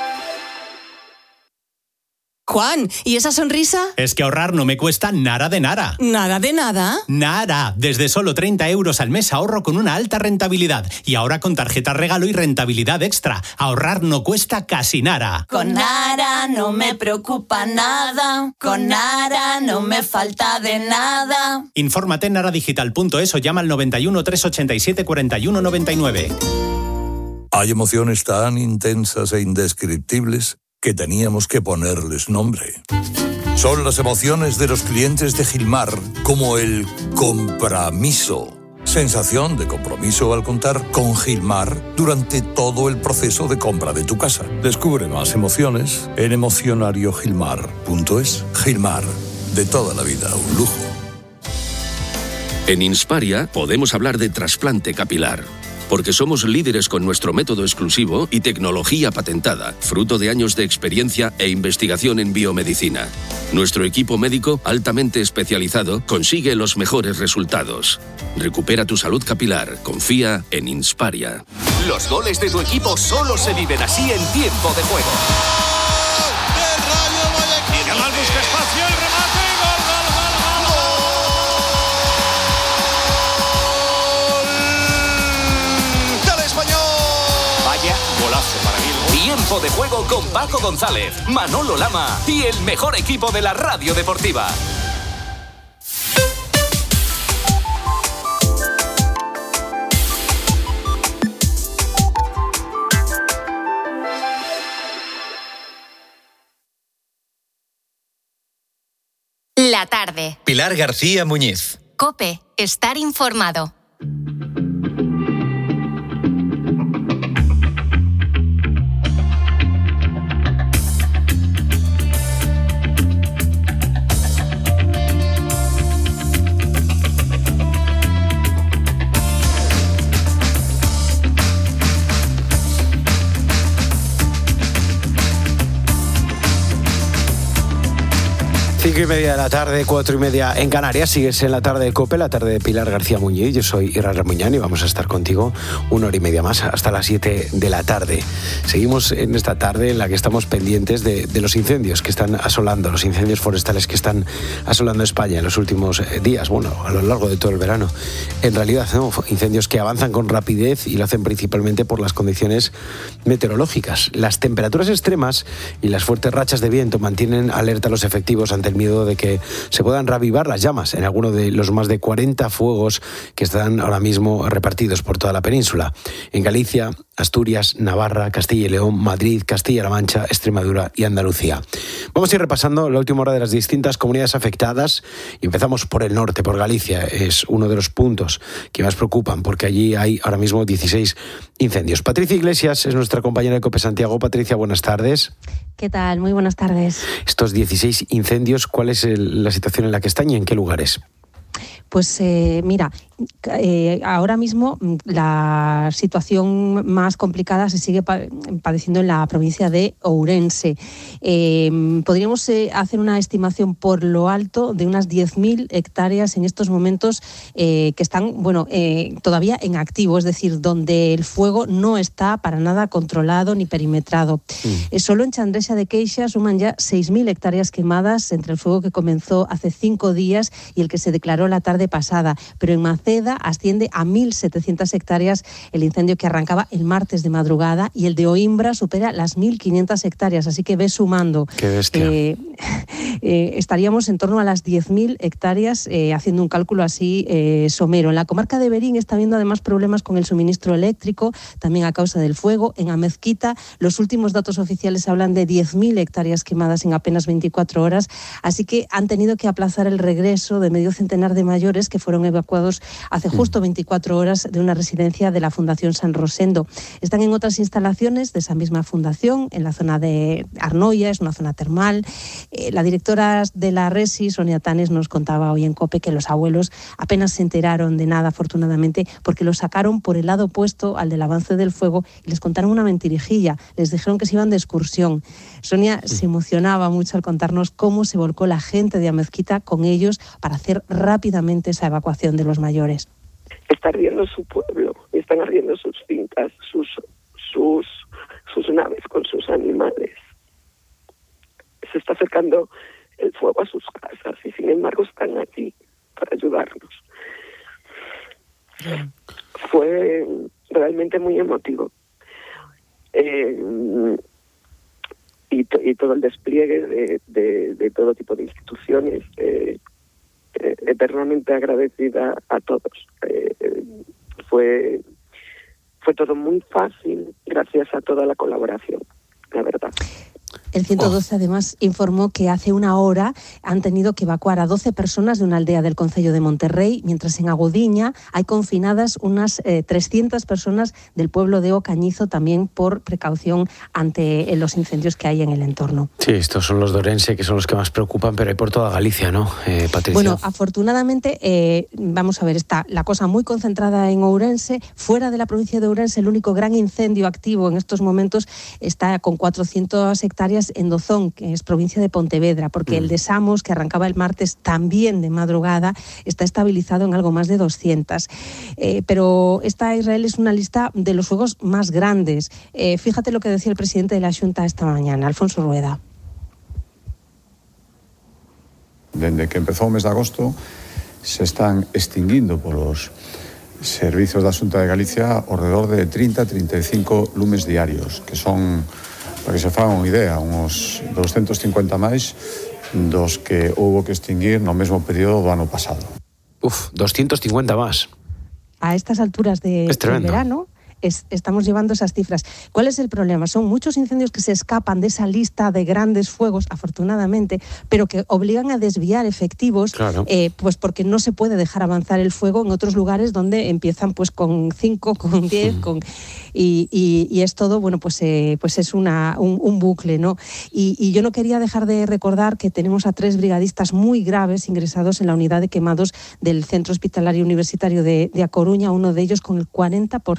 Juan, ¿y esa sonrisa? Es que ahorrar no me cuesta nada de nada. ¿Nada de nada? Nada. Desde solo treinta euros al mes ahorro con una alta rentabilidad. Y ahora con tarjeta regalo y rentabilidad extra. Ahorrar no cuesta casi nada. Con Nara no me preocupa nada. Con Nara no me falta de nada. Infórmate en naradigital punto es o llama al noventa y uno, trescientos ochenta y siete, cuarenta y uno noventa y nueve. Hay emociones tan intensas e indescriptibles que teníamos que ponerles nombre. Son las emociones de los clientes de Gilmar, como el compromiso. Sensación de compromiso al contar con Gilmar durante todo el proceso de compra de tu casa. Descubre más emociones en emocionario gilmar punto es. Gilmar, de toda la vida, un lujo. En Insparia podemos hablar de trasplante capilar, porque somos líderes con nuestro método exclusivo y tecnología patentada, fruto de años de experiencia e investigación en biomedicina. Nuestro equipo médico, altamente especializado, consigue los mejores resultados. Recupera tu salud capilar. Confía en Insparia. Los goles de tu equipo solo se viven así en tiempo de juego. Yamal busca espacio, el remate, gol, gol, gol, gol, gol. ¡Del Español! Vaya golazo para mí. Tiempo de juego con Paco González, Manolo Lama y el mejor equipo de la radio deportiva. La tarde. Pilar García Muñiz. COPE. Estar informado. Cinco y media de la tarde, cuatro y media en Canarias. Sigues en la tarde de COPE, la tarde de Pilar García Muñiz. Yo soy Irán Ramuñán y vamos a estar contigo una hora y media más hasta las siete de la tarde. Seguimos en esta tarde en la que estamos pendientes de, de los incendios que están asolando, los incendios forestales que están asolando España en los últimos días, bueno, a lo largo de todo el verano. En realidad, ¿no? Incendios que avanzan con rapidez y lo hacen principalmente por las condiciones meteorológicas. Las temperaturas extremas y las fuertes rachas de viento mantienen alerta a los efectivos ante el miedo de que se puedan reavivar las llamas en alguno de los más de cuarenta fuegos que están ahora mismo repartidos por toda la península. En Galicia, Asturias, Navarra, Castilla y León, Madrid, Castilla-La Mancha, Extremadura y Andalucía. Vamos a ir repasando la última hora de las distintas comunidades afectadas y empezamos por el norte, por Galicia. Es uno de los puntos que más preocupan porque allí hay ahora mismo dieciséis incendios. Patricia Iglesias es nuestra compañera de COPE Santiago. Patricia, buenas tardes. ¿Qué tal? Muy buenas tardes. Estos dieciséis incendios, ¿cuál es el, la situación en la que están y en qué lugares? Pues eh, mira, eh, ahora mismo la situación más complicada se sigue pa- padeciendo en la provincia de Ourense. Eh, podríamos eh, hacer una estimación por lo alto de unas diez mil hectáreas en estos momentos eh, que están, bueno, eh, todavía en activo, es decir, donde el fuego no está para nada controlado ni perimetrado. Mm. Eh, solo en Chandrexa de Queixa suman ya seis mil hectáreas quemadas entre el fuego que comenzó hace cinco días y el que se declaró la tarde pasada, pero en Maceda asciende a mil setecientas hectáreas el incendio que arrancaba el martes de madrugada y el de Oimbra supera las mil quinientas hectáreas, así que ve sumando. ¡Qué bestia! Eh, eh, estaríamos en torno a las diez mil hectáreas, eh, haciendo un cálculo así eh, somero. En la comarca de Berín está habiendo además problemas con el suministro eléctrico, también a causa del fuego. En Amezquita los últimos datos oficiales hablan de diez mil hectáreas quemadas en apenas veinticuatro horas, así que han tenido que aplazar el regreso de medio centenar de mayores que fueron evacuados hace justo veinticuatro horas de una residencia de la Fundación San Rosendo. Están en otras instalaciones de esa misma fundación, en la zona de Arnoia, es una zona termal. Eh, la directora de la Resi, Sonia Tanes, nos contaba hoy en COPE que los abuelos apenas se enteraron de nada, afortunadamente, porque los sacaron por el lado opuesto al del avance del fuego y les contaron una mentirijilla. Les dijeron que se iban de excursión. Sonia se emocionaba mucho al contarnos cómo se volcó la gente de Amezquita con ellos para hacer rápidamente esa evacuación de los mayores. Está ardiendo su pueblo, están ardiendo sus fincas, sus, sus, sus naves con sus animales. Se está acercando el fuego a sus casas y sin embargo están aquí para ayudarnos. Yeah. Fue realmente muy emotivo. Eh, y, to, y todo el despliegue de, de, de todo tipo de instituciones, eh, eh, eternamente agradecida a todos. Eh, eh, fue, fue todo muy fácil gracias a toda la colaboración, la verdad. El ciento doce además informó que hace una hora han tenido que evacuar a doce personas de una aldea del concello de Monterrey, mientras en Agudiña hay confinadas unas eh, trescientas personas del pueblo de Ocañizo, también por precaución ante eh, los incendios que hay en el entorno. Sí, estos son los de Ourense, que son los que más preocupan, pero hay por toda Galicia, ¿no, eh, Patricia? Bueno, afortunadamente, eh, vamos a ver, está la cosa muy concentrada en Ourense. Fuera de la provincia de Ourense, el único gran incendio activo en estos momentos está con cuatrocientas hectáreas en Dozón, que es provincia de Pontevedra, porque mm. el de Samos, que arrancaba el martes también de madrugada, está estabilizado en algo más de doscientas. Eh, pero esta, Israel, es una lista de los fuegos más grandes. Eh, fíjate lo que decía el presidente de la Xunta esta mañana, Alfonso Rueda. Desde que empezó o mes de agosto se están extinguindo polos servizos da Xunta de Galicia alrededor de treinta a treinta y cinco lumes diarios, que son, para que se fagan unha idea, uns doscientos cincuenta máis dos que houbo que extinguir no mesmo período do ano pasado. Uf, doscientos cincuenta más. A estas alturas de, del verano es, estamos llevando esas cifras. ¿Cuál es el problema? Son muchos incendios que se escapan de esa lista de grandes fuegos, afortunadamente, pero que obligan a desviar efectivos, claro. eh, pues porque no se puede dejar avanzar el fuego en otros lugares donde empiezan pues con cinco, con diez, mm. con y, y, y es todo, bueno, pues, eh, pues es una, un, un bucle, ¿no? Y, y yo no quería dejar de recordar que tenemos a tres brigadistas muy graves ingresados en la unidad de quemados del Centro Hospitalario Universitario de, de A Coruña, uno de ellos con el cuarenta por ciento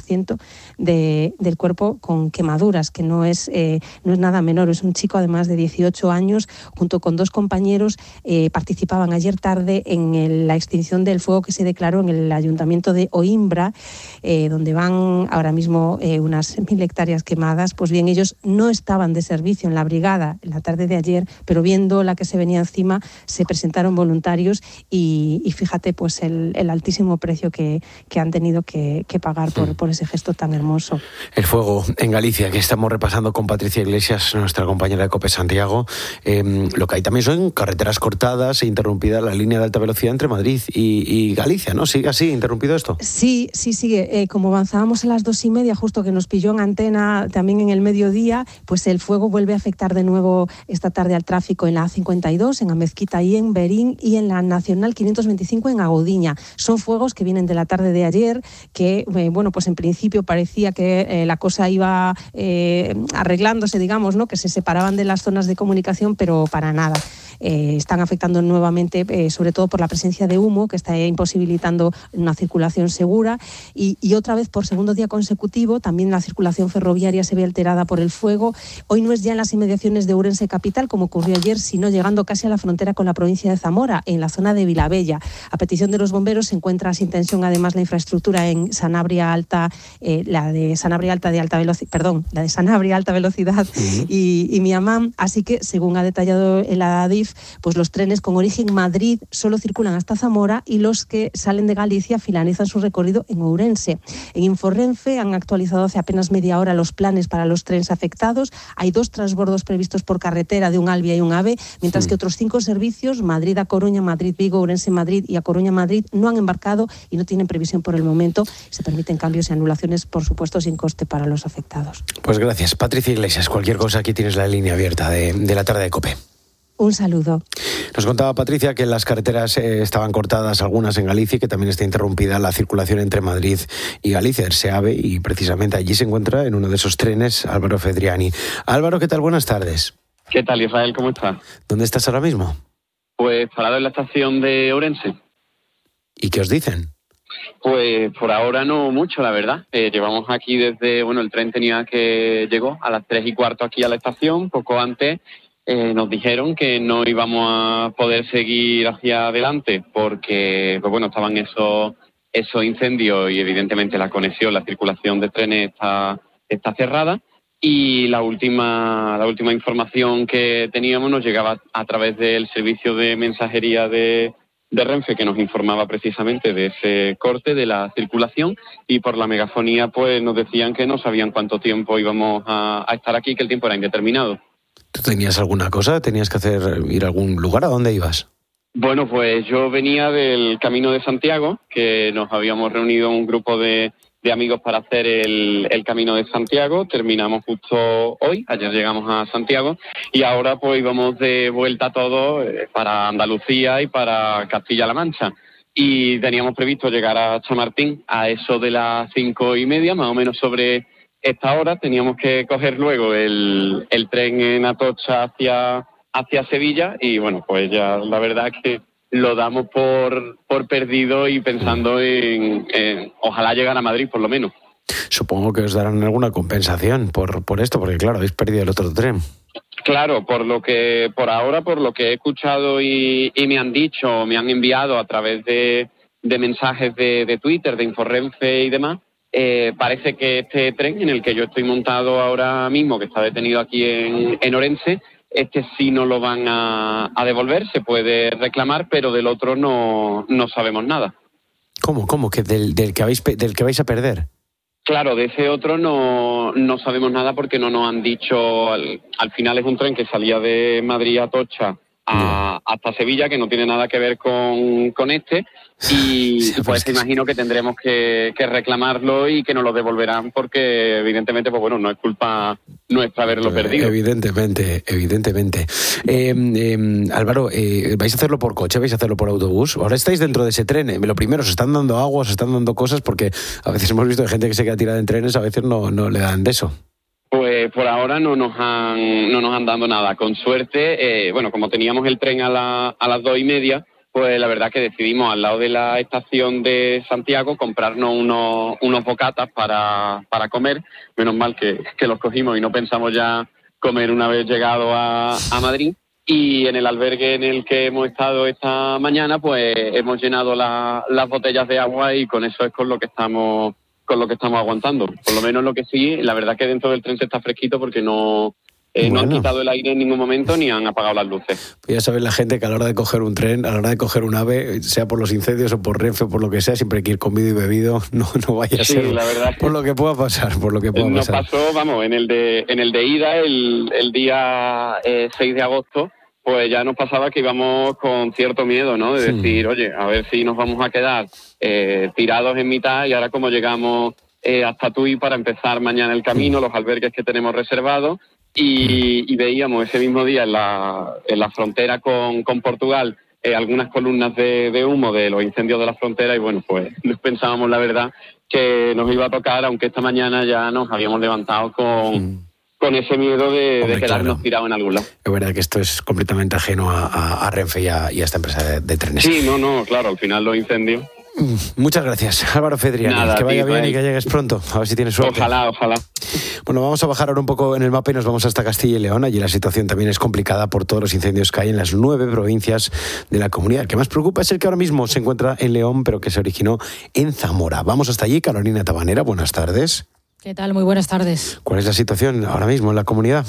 de, del cuerpo con quemaduras, que no es, eh, no es nada menor. Es un chico además de dieciocho años, junto con dos compañeros, eh, participaban ayer tarde en el, la extinción del fuego que se declaró en el ayuntamiento de Oimbra, eh, donde van ahora mismo eh, unas mil hectáreas quemadas. Pues bien, ellos no estaban de servicio en la brigada en la tarde de ayer, pero viendo la que se venía encima, se presentaron voluntarios y, y fíjate pues el, el altísimo precio que, que han tenido que, que pagar por, por ese gesto tan hermoso. El fuego en Galicia, que estamos repasando con Patricia Iglesias, nuestra compañera de COPE Santiago. Eh, lo que hay también son carreteras cortadas e interrumpida la línea de alta velocidad entre Madrid y, y Galicia, ¿no? ¿Sigue así, interrumpido esto? Sí, sí, sigue. Eh, como avanzábamos a las dos y media, justo que nos pilló en antena también en el mediodía, pues el fuego vuelve a afectar de nuevo esta tarde al tráfico en la A cincuenta y dos, en Amezquita y en Berín, y en la Nacional quinientos veinticinco en Agodiña. Son fuegos que vienen de la tarde de ayer, que, eh, bueno, pues en principio parecía que eh, la cosa iba eh, arreglándose, digamos, ¿no? Que se separaban de las zonas de comunicación, pero para nada. Eh, están afectando nuevamente, eh, sobre todo por la presencia de humo, que está imposibilitando una circulación segura, y, y otra vez por segundo día consecutivo también la circulación ferroviaria se ve alterada por el fuego. Hoy no es ya en las inmediaciones de Ourense capital, como ocurrió ayer, sino llegando casi a la frontera con la provincia de Zamora, en la zona de Vilabella. A petición de los bomberos se encuentra sin tensión además la infraestructura en Sanabria Alta, eh, la de Sanabria Alta de alta velocidad, perdón, la de Sanabria Alta Velocidad uh-huh. y, y Miamán, así que según ha detallado el Adif, pues los trenes con origen Madrid solo circulan hasta Zamora y los que salen de Galicia finalizan su recorrido en Ourense. En Inforrenfe han actualizado hace apenas media hora los planes para los trenes afectados. Hay dos transbordos previstos por carretera de un Albia y un AVE, mientras sí. que otros cinco servicios, Madrid a Coruña, Madrid Vigo, Ourense Madrid y a Coruña Madrid, no han embarcado y no tienen previsión por el momento. Se permiten cambios y anulaciones, por supuesto, sin coste para los afectados. Pues gracias, Patricia Iglesias. Cualquier cosa, aquí tienes la línea abierta de, de la tarde de COPE. Un saludo. Nos contaba Patricia que las carreteras eh, estaban cortadas, algunas en Galicia, y que también está interrumpida la circulación entre Madrid y Galicia, el SEAVE, y precisamente allí se encuentra en uno de esos trenes Álvaro Fedriani. Álvaro, ¿qué tal? Buenas tardes. ¿Qué tal, Israel? ¿Cómo estás? ¿Dónde estás ahora mismo? Pues parado en la estación de Ourense. ¿Y qué os dicen? Pues por ahora no mucho, la verdad. Eh, llevamos aquí desde, bueno, el tren tenía que llegó a las tres y cuarto aquí a la estación, poco antes. Eh, nos dijeron que no íbamos a poder seguir hacia adelante porque, pues bueno, estaban esos, esos incendios y evidentemente la conexión, la circulación de trenes está, está cerrada. Y la última, la última información que teníamos nos llegaba a través del servicio de mensajería de, de Renfe, que nos informaba precisamente de ese corte de la circulación, y por la megafonía pues nos decían que no sabían cuánto tiempo íbamos a, a estar aquí, que el tiempo era indeterminado. ¿Tú tenías alguna cosa? ¿Tenías que hacer ir a algún lugar? ¿A dónde ibas? Bueno, pues yo venía del Camino de Santiago, que nos habíamos reunido un grupo de, de amigos para hacer el, el Camino de Santiago. Terminamos justo hoy, ayer llegamos a Santiago, y ahora pues íbamos de vuelta todos para Andalucía y para Castilla-La Mancha. Y teníamos previsto llegar a Chamartín a eso de las cinco y media, más o menos sobre esta hora. Teníamos que coger luego el, el tren en Atocha hacia, hacia Sevilla, y bueno, pues ya la verdad es que lo damos por, por perdido y pensando en, en ojalá llegar a Madrid por lo menos. Supongo que os darán alguna compensación por, por esto, porque claro, habéis perdido el otro tren. Claro, por lo que por ahora, por lo que he escuchado y, y me han dicho, me han enviado a través de, de mensajes de, de Twitter, de Inforrenfe y demás, Eh, parece que este tren en el que yo estoy montado ahora mismo, que está detenido aquí en, en Ourense, este sí no lo van a, a devolver, se puede reclamar, pero del otro no, no sabemos nada. ¿Cómo? ¿Cómo? ¿Que del, del, que habéis, ¿Del que vais a perder? Claro, de ese otro no, no sabemos nada porque no nos han dicho. Al, al final es un tren que salía de Madrid a Atocha a, hasta Sevilla, que no tiene nada que ver con, con este, y sí, pues te imagino que tendremos que, que reclamarlo y que nos lo devolverán porque evidentemente pues bueno, no es culpa nuestra haberlo perdido. Evidentemente, evidentemente. Eh, eh, Álvaro, eh, ¿vais a hacerlo por coche? ¿Vais a hacerlo por autobús? Ahora estáis dentro de ese tren. Eh. Lo primero, os están dando agua, os están dando cosas, porque a veces hemos visto gente que se queda tirada en trenes, a veces no, no le dan de eso. Pues por ahora no nos han no nos han dado nada. Con suerte, eh, bueno, como teníamos el tren a, la, a las dos y media, pues la verdad que decidimos al lado de la estación de Santiago comprarnos unos, unos bocatas para, para comer. Menos mal que, que los cogimos y no pensamos ya comer una vez llegado a, a Madrid. Y en el albergue en el que hemos estado esta mañana, pues hemos llenado la, las botellas de agua y con eso es con lo que estamos con lo que estamos aguantando. Por lo menos lo que sí, la verdad que dentro del tren se está fresquito porque no... Eh, bueno. No han quitado el aire en ningún momento ni han apagado las luces. Pues ya sabes la gente que a la hora de coger un tren, a la hora de coger un AVE, sea por los incendios o por Renfe o por lo que sea, siempre hay que ir comido y bebido, no, no vaya a sí, ser la verdad, por lo que pueda pasar, por lo que pueda nos pasar. pasó, vamos, en el de en el de ida, el, el día eh, seis de agosto, pues ya nos pasaba que íbamos con cierto miedo, ¿no? De decir, sí. oye, a ver si nos vamos a quedar eh, tirados en mitad y ahora como llegamos eh, hasta Tui para empezar mañana el camino, sí. los albergues que tenemos reservados. Y, y veíamos ese mismo día en la, en la frontera con, con Portugal eh, algunas columnas de, de humo de los incendios de la frontera y bueno, pues pensábamos la verdad que nos iba a tocar, aunque esta mañana ya nos habíamos levantado con, mm. con ese miedo de, Hombre, de quedarnos claro. tirados en algún lado. Es verdad que esto es completamente ajeno a, a, a Renfe y a, y a esta empresa de, de trenes. Sí, no, no, claro, al final los incendios... Muchas gracias, Álvaro Fedriani. Nada, que vaya tío, bien y que llegues pronto. A ver si tienes suerte. Ojalá, ojalá. Bueno, vamos a bajar ahora un poco en el mapa y nos vamos hasta Castilla y León. Allí la situación también es complicada por todos los incendios que hay en las nueve provincias de la comunidad. El que más preocupa es el que ahora mismo se encuentra en León, pero que se originó en Zamora. Vamos hasta allí. Carolina Tabanera, buenas tardes. ¿Qué tal? Muy buenas tardes. ¿Cuál es la situación ahora mismo en la comunidad?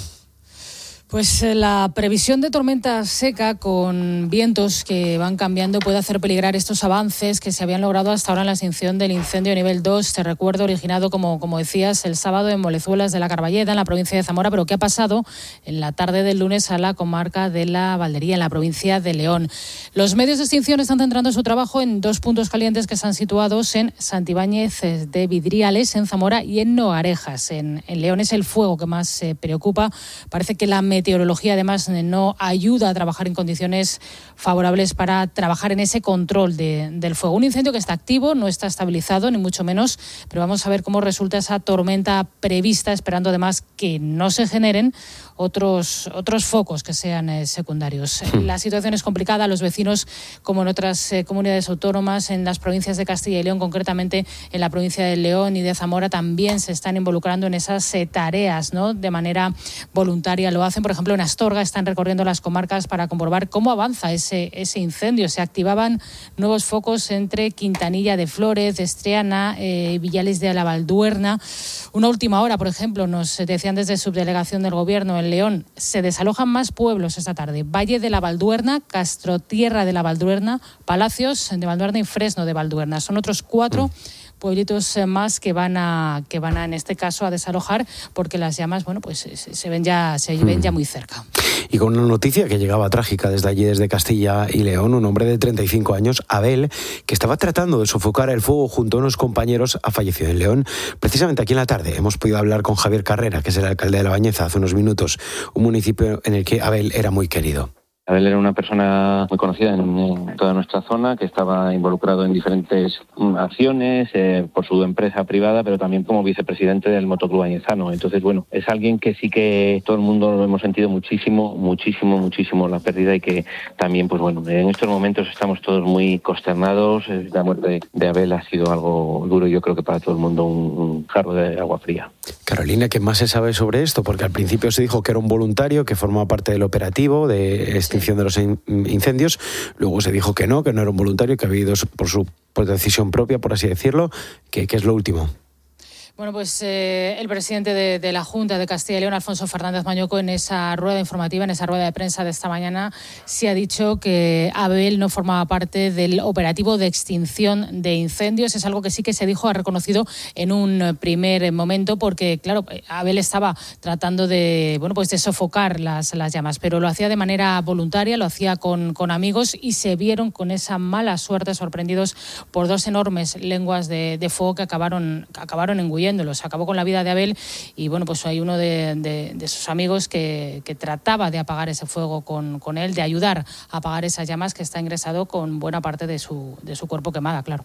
Pues la previsión de tormenta seca con vientos que van cambiando puede hacer peligrar estos avances que se habían logrado hasta ahora en la extinción del incendio nivel dos. Te recuerdo, originado, como, como decías, el sábado en Molezuelas de la Carballeda, en la provincia de Zamora, pero que ha pasado en la tarde del lunes a la comarca de la Valdería, en la provincia de León. Los medios de extinción están centrando su trabajo en dos puntos calientes que están situados en Santibáñez de Vidriales, en Zamora, y en Noarejas. En, en León es el fuego que más se eh, preocupa. Parece que la meteorología además no ayuda a trabajar en condiciones favorables para trabajar en ese control de, del fuego. Un incendio que está activo, no está estabilizado ni mucho menos, pero vamos a ver cómo resulta esa tormenta prevista, esperando además que no se generen otros, otros focos que sean eh, secundarios. La situación es complicada, los vecinos, como en otras eh, comunidades autónomas, en las provincias de Castilla y León, concretamente en la provincia de León y de Zamora, también se están involucrando en esas eh, tareas, ¿no? De manera voluntaria lo hacen. Por ejemplo, en Astorga están recorriendo las comarcas para comprobar cómo avanza ese, ese incendio. Se activaban nuevos focos entre Quintanilla de Flores, de Estreana, eh, Villales de la Valduerna. Una última hora, por ejemplo, nos decían desde subdelegación del Gobierno en León, se desalojan más pueblos esta tarde. Valle de la Valduerna, Castrotierra de la Valduerna, Palacios de Valduerna y Fresno de Valduerna. Son otros cuatro pueblitos más que van a que van a en este caso a desalojar, porque las llamas, bueno, pues se, se ven ya se ven ya muy cerca. Y con una noticia que llegaba trágica desde allí, desde Castilla y León, un hombre de treinta y cinco años, Abel, que estaba tratando de sofocar el fuego junto a unos compañeros, ha fallecido en León. Precisamente aquí en la tarde hemos podido hablar con Javier Carrera, que es el alcalde de La Bañeza, hace unos minutos, un municipio en el que Abel era muy querido. Abel era una persona muy conocida en, en toda nuestra zona, que estaba involucrado en diferentes acciones eh, por su empresa privada, pero también como vicepresidente del Motoclub Bañezano. Entonces, bueno, es alguien que sí que todo el mundo lo hemos sentido muchísimo, muchísimo, muchísimo la pérdida, y que también, pues bueno, en estos momentos estamos todos muy consternados. La muerte de Abel ha sido algo duro, y yo creo que para todo el mundo un, un jarro de agua fría. Carolina, ¿qué más se sabe sobre esto? Porque al principio se dijo que era un voluntario, que formaba parte del operativo de extinción de los incendios. Luego se dijo que no, que no era un voluntario, que había ido por su por decisión propia, por así decirlo. ¿Qué, qué es lo último? Bueno, pues eh, el presidente de, de la Junta de Castilla y León, Alfonso Fernández Mañoco, en esa rueda informativa, en esa rueda de prensa de esta mañana, se ha dicho que Abel no formaba parte del operativo de extinción de incendios. Es algo que sí que se dijo, ha reconocido en un primer momento, porque, claro, Abel estaba tratando de, bueno, pues de sofocar las, las llamas, pero lo hacía de manera voluntaria, lo hacía con, con amigos, y se vieron con esa mala suerte sorprendidos por dos enormes lenguas de, de fuego que acabaron, que acabaron engulliendo. Se acabó con la vida de Abel, y bueno, pues hay uno de, de, de sus amigos que, que trataba de apagar ese fuego con, con él, de ayudar a apagar esas llamas, que está ingresado con buena parte de su, de su cuerpo quemada, claro.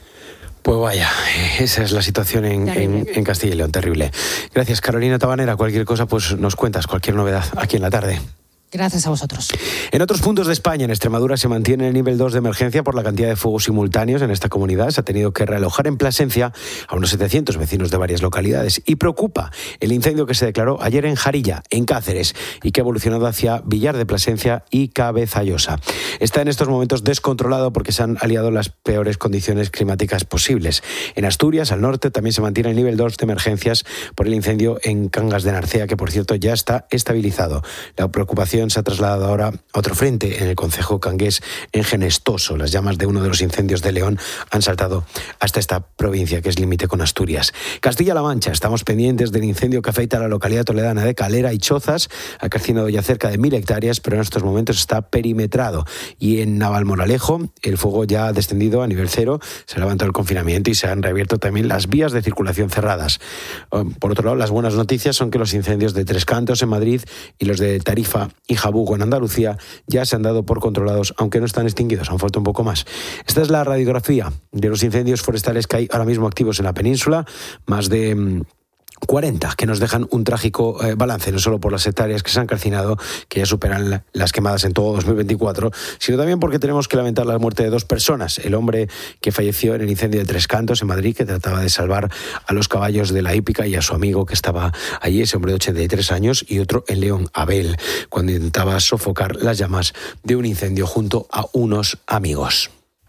Pues vaya, esa es la situación en, en, en Castilla y León, terrible. Gracias, Carolina Tabanera. Cualquier cosa, pues nos cuentas, cualquier novedad aquí en la tarde. Gracias a vosotros. En otros puntos de España, en Extremadura, se mantiene el nivel dos de emergencia por la cantidad de fuegos simultáneos en esta comunidad. Se ha tenido que realojar en Plasencia a unos setecientos vecinos de varias localidades. Y preocupa el incendio que se declaró ayer en Jarilla, en Cáceres, y que ha evolucionado hacia Villar de Plasencia y Cabezallosa. Está en estos momentos descontrolado porque se han aliado las peores condiciones climáticas posibles. En Asturias, al norte, también se mantiene el nivel dos de emergencias por el incendio en Cangas de Narcea, que por cierto ya está estabilizado. La preocupación se ha trasladado ahora a otro frente en el concejo cangués, en Genestoso. Las llamas de uno de los incendios de León han saltado hasta esta provincia que es límite con Asturias. Castilla-La Mancha, estamos pendientes del incendio que afecta a la localidad toledana de Calera y Chozas. Ha crecido ya cerca de mil hectáreas, pero en estos momentos está perimetrado. Y en Navalmoralejo el fuego ya ha descendido a nivel cero, se ha levantado el confinamiento y se han reabierto también las vías de circulación cerradas. Por otro lado, las buenas noticias son que los incendios de Tres Cantos en Madrid y los de Tarifa y Jabugo en Andalucía ya se han dado por controlados, aunque no están extinguidos, han falta un poco más. Esta es la radiografía de los incendios forestales que hay ahora mismo activos en la península, más de cuarenta, que nos dejan un trágico eh, balance, no solo por las hectáreas que se han calcinado, que ya superan la, las quemadas en todo dos mil veinticuatro, sino también porque tenemos que lamentar la muerte de dos personas. El hombre que falleció en el incendio de Tres Cantos en Madrid, que trataba de salvar a los caballos de la hípica y a su amigo que estaba allí, ese hombre de ochenta y tres años, y otro en León, Abel, cuando intentaba sofocar las llamas de un incendio junto a unos amigos.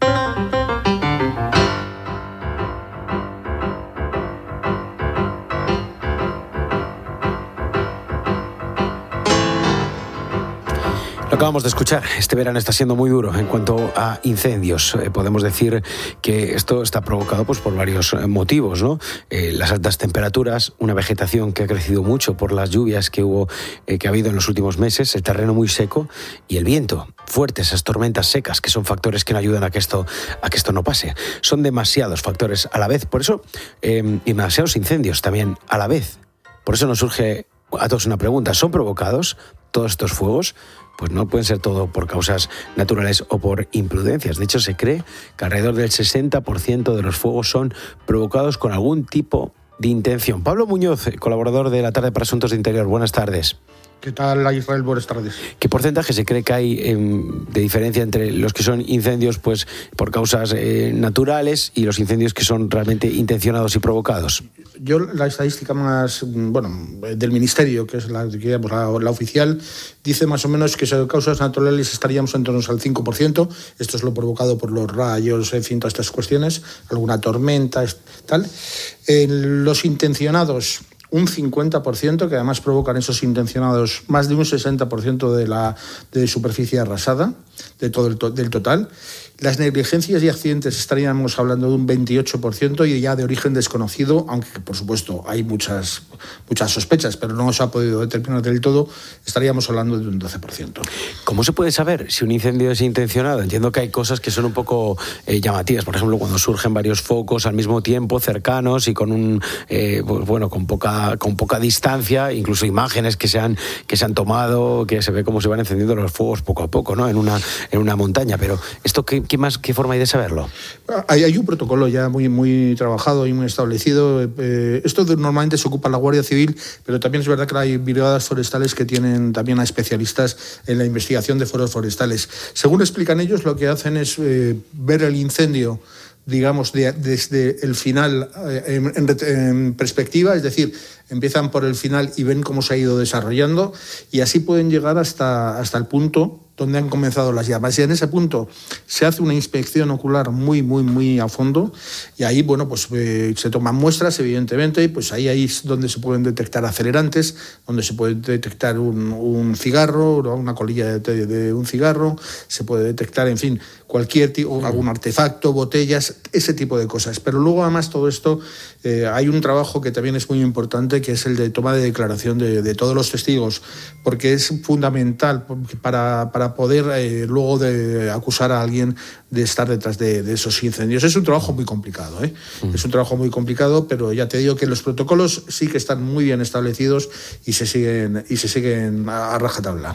Lo acabamos de escuchar, este verano está siendo muy duro en cuanto a incendios. Eh, podemos decir que esto está provocado pues, por varios motivos, ¿no? Eh, las altas temperaturas, una vegetación que ha crecido mucho por las lluvias que hubo, eh, que ha habido en los últimos meses, el terreno muy seco y el viento fuerte, esas tormentas secas, que son factores que no ayudan a que esto, a que esto no pase. Son demasiados factores a la vez, por eso, eh, y demasiados incendios también a la vez. Por eso nos surge a todos una pregunta, ¿son provocados todos estos fuegos? Pues no pueden ser todo por causas naturales o por imprudencias. De hecho, se cree que alrededor del sesenta por ciento de los fuegos son provocados con algún tipo de intención. Pablo Muñoz, colaborador de La Tarde para Asuntos de Interior. Buenas tardes. ¿Qué tal, Israel? Buenas tardes. ¿Qué porcentaje se cree que hay eh, de diferencia entre los que son incendios pues por causas eh, naturales y los incendios que son realmente intencionados y provocados? Yo la estadística más, bueno, del Ministerio, que es la, digamos, la, la oficial, dice más o menos que sobre causas naturales estaríamos en torno al cinco por ciento. Esto es lo provocado por los rayos, en fin, todas estas cuestiones, alguna tormenta, tal. Eh, los intencionados, un cincuenta por ciento, que además provocan esos intencionados más de un sesenta por ciento de la de superficie arrasada, de todo el to, del total. Las negligencias y accidentes estaríamos hablando de un veintiocho por ciento y ya de origen desconocido, aunque por supuesto hay muchas, muchas sospechas, pero no se ha podido determinar del todo, estaríamos hablando de un doce por ciento. ¿Cómo se puede saber si un incendio es intencionado? Entiendo que hay cosas que son un poco eh, llamativas, por ejemplo, cuando surgen varios focos al mismo tiempo, cercanos y con un eh, pues, bueno, con poca, con poca distancia, incluso imágenes que se han, que se han tomado, que se ve cómo se van encendiendo los fuegos poco a poco, ¿no? En una, en una montaña. Pero esto ¿qué, qué más, qué forma hay de saberlo? Hay, hay un protocolo ya muy, muy trabajado y muy establecido. Eh, esto de, normalmente se ocupa la Guardia Civil, pero también es verdad que hay brigadas forestales que tienen también a especialistas en la investigación de fuegos forestales. Según explican ellos, lo que hacen es eh, ver el incendio, digamos, de, desde el final eh, en, en, en perspectiva, es decir, empiezan por el final y ven cómo se ha ido desarrollando y así pueden llegar hasta, hasta el punto donde han comenzado las llamas. Y en ese punto se hace una inspección ocular muy, muy, muy a fondo y ahí, bueno, pues eh, se toman muestras, evidentemente, y pues ahí, ahí es donde se pueden detectar acelerantes, donde se puede detectar un, un cigarro, una colilla de, de un cigarro, se puede detectar, en fin, cualquier tipo, algún artefacto, botellas, ese tipo de cosas. Pero luego, además, todo esto, eh, hay un trabajo que también es muy importante, que es el de toma de declaración de, de todos los testigos, porque es fundamental para, para poder eh, luego de acusar a alguien de estar detrás de, de esos incendios. Es un trabajo muy complicado, ¿eh? Mm. Es un trabajo muy complicado, pero ya te digo que los protocolos sí que están muy bien establecidos y se siguen, y se siguen a, a rajatabla.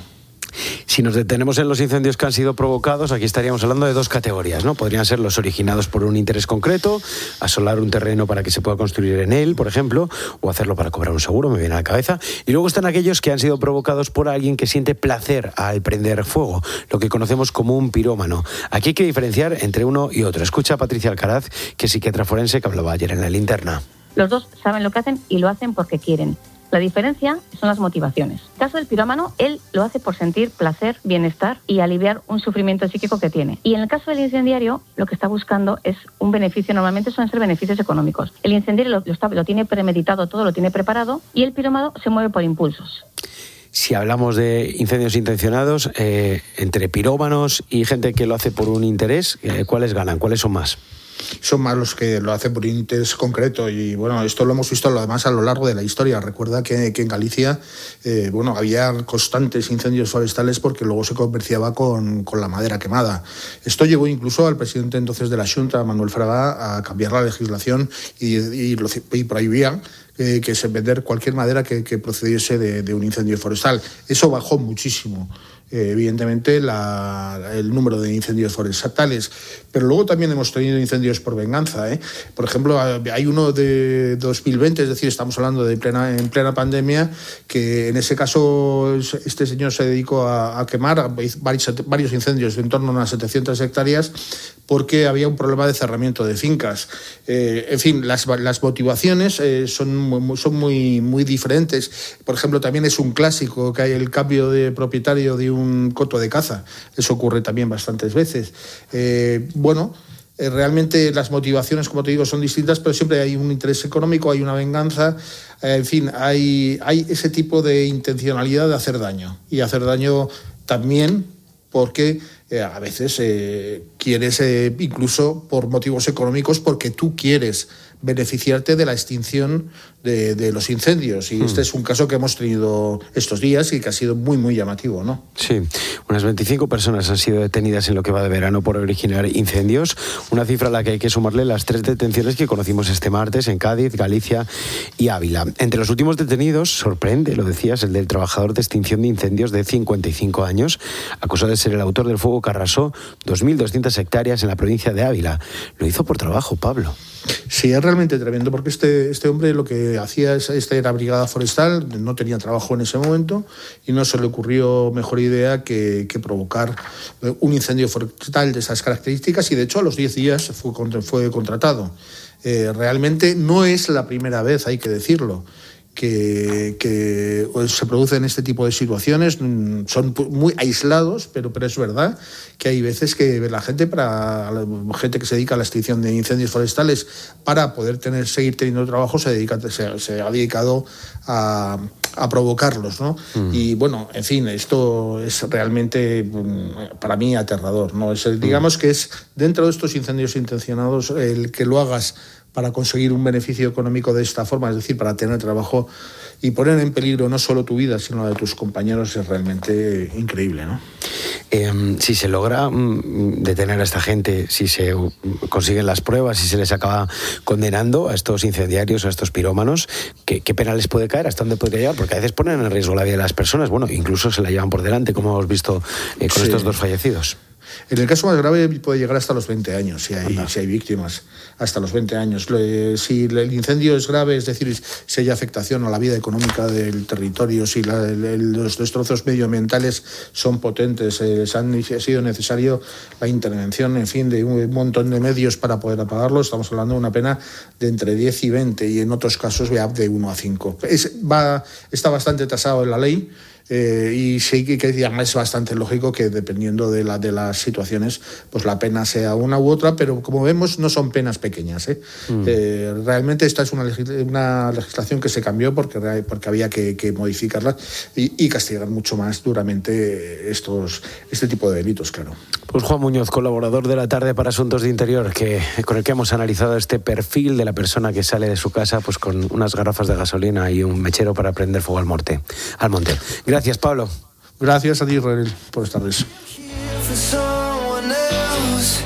Si nos detenemos en los incendios que han sido provocados, aquí estaríamos hablando de dos categorías, ¿no? Podrían ser los originados por un interés concreto, asolar un terreno para que se pueda construir en él, por ejemplo, o hacerlo para cobrar un seguro, me viene a la cabeza. Y luego están aquellos que han sido provocados por alguien que siente placer al prender fuego, lo que conocemos como un pirómano. Aquí hay que diferenciar entre uno y otro. Escucha a Patricia Alcaraz, que es psiquiatra forense, que hablaba ayer en La Linterna. Los dos saben lo que hacen y lo hacen porque quieren. La diferencia son las motivaciones. En el caso del pirómano, él lo hace por sentir placer, bienestar y aliviar un sufrimiento psíquico que tiene. Y en el caso del incendiario, lo que está buscando es un beneficio, normalmente suelen ser beneficios económicos. El incendiario lo, lo, está, lo tiene premeditado, todo lo tiene preparado, y el pirómano se mueve por impulsos. Si hablamos de incendios intencionados, eh, entre pirómanos y gente que lo hace por un interés, eh, ¿cuáles ganan? ¿Cuáles son más? Son más los que lo hacen por un interés concreto y bueno, esto lo hemos visto además a lo largo de la historia. Recuerda que, que en Galicia eh, bueno, había constantes incendios forestales porque luego se comerciaba con, con la madera quemada. Esto llevó incluso al presidente entonces de la Xunta, Manuel Fraga, a cambiar la legislación y, y, lo, y prohibía que, que se vender cualquier madera que, que procediese de, de un incendio forestal. Eso bajó muchísimo. Eh, evidentemente la, el número de incendios forestales, pero luego también hemos tenido incendios por venganza, ¿eh? Por ejemplo, hay uno de dos mil veinte, es decir, estamos hablando de plena, en plena pandemia, que en ese caso este señor se dedicó a, a quemar varios, varios incendios de en torno a unas setecientas hectáreas porque había un problema de cerramiento de fincas. Eh, en fin, las, las motivaciones eh, son, son muy, muy diferentes. Por ejemplo, también es un clásico que hay el cambio de propietario de un coto de caza. Eso ocurre también bastantes veces. Eh, bueno, eh, realmente las motivaciones, como te digo, son distintas, pero siempre hay un interés económico, hay una venganza. Eh, en fin, hay, hay ese tipo de intencionalidad de hacer daño. Y hacer daño también porque eh, a veces eh, quieres, eh, incluso por motivos económicos, porque tú quieres beneficiarte de la extinción de, de los incendios. Y hmm. este es un caso que hemos tenido estos días y que ha sido muy, muy llamativo, ¿no? Sí, unas veinticinco personas han sido detenidas en lo que va de verano por originar incendios, una cifra a la que hay que sumarle las tres detenciones que conocimos este martes en Cádiz, Galicia y Ávila. Entre los últimos detenidos, sorprende, lo decías, el del trabajador de extinción de incendios de cincuenta y cinco años, acusado de ser el autor del fuego que arrasó dos mil doscientas hectáreas en la provincia de Ávila. Lo hizo por trabajo, Pablo. Sí, es realmente tremendo, porque este, este hombre lo que hacía, es, esta era brigada forestal, no tenía trabajo en ese momento y no se le ocurrió mejor idea que, que provocar un incendio forestal de esas características y de hecho a los diez días fue, fue contratado. Eh, realmente no es la primera vez, hay que decirlo, que, que se producen este tipo de situaciones. Son muy aislados, pero, pero es verdad que hay veces que la gente, para la gente que se dedica a la extinción de incendios forestales, para poder tener, seguir teniendo trabajo, se, dedica, se, se ha dedicado a, a provocarlos, ¿no? Mm. Y bueno, en fin, esto es realmente para mí aterrador, ¿no? Es el, digamos que es dentro de estos incendios intencionados el que lo hagas para conseguir un beneficio económico de esta forma, es decir, para tener trabajo y poner en peligro no solo tu vida, sino la de tus compañeros, es realmente increíble, ¿no? Eh, si se logra mm, detener a esta gente, si se uh, consiguen las pruebas, si se les acaba condenando a estos incendiarios, a estos pirómanos, ¿qué, qué pena les puede caer? ¿Hasta dónde podría llegar? Porque a veces ponen en riesgo la vida de las personas, bueno, incluso se la llevan por delante, como hemos visto eh, con sí. estos dos fallecidos. En el caso más grave puede llegar hasta los veinte años, si hay, si hay víctimas, hasta los veinte años. Si el incendio es grave, es decir, si hay afectación a la vida económica del territorio, si la, el, los destrozos medioambientales son potentes, eh, han, ha sido necesario la intervención, en fin, de un montón de medios para poder apagarlo, estamos hablando de una pena de entre diez y veinte y en otros casos de uno a cinco. Es, va, está bastante tasado en la ley. Eh, y sí que, que es bastante lógico que dependiendo de, la, de las situaciones pues la pena sea una u otra, pero como vemos no son penas pequeñas, ¿eh? Mm. Eh, realmente esta es una, legis- una legislación que se cambió porque, porque había que, que modificarla y, y castigar mucho más duramente estos, este tipo de delitos, claro. Pues Juan Muñoz, colaborador de La Tarde para Asuntos de Interior, que, con el que hemos analizado este perfil de la persona que sale de su casa pues con unas garrafas de gasolina y un mechero para prender fuego al monte. Al monte. Gracias, Pablo. Gracias a ti, Israel, por esta vez.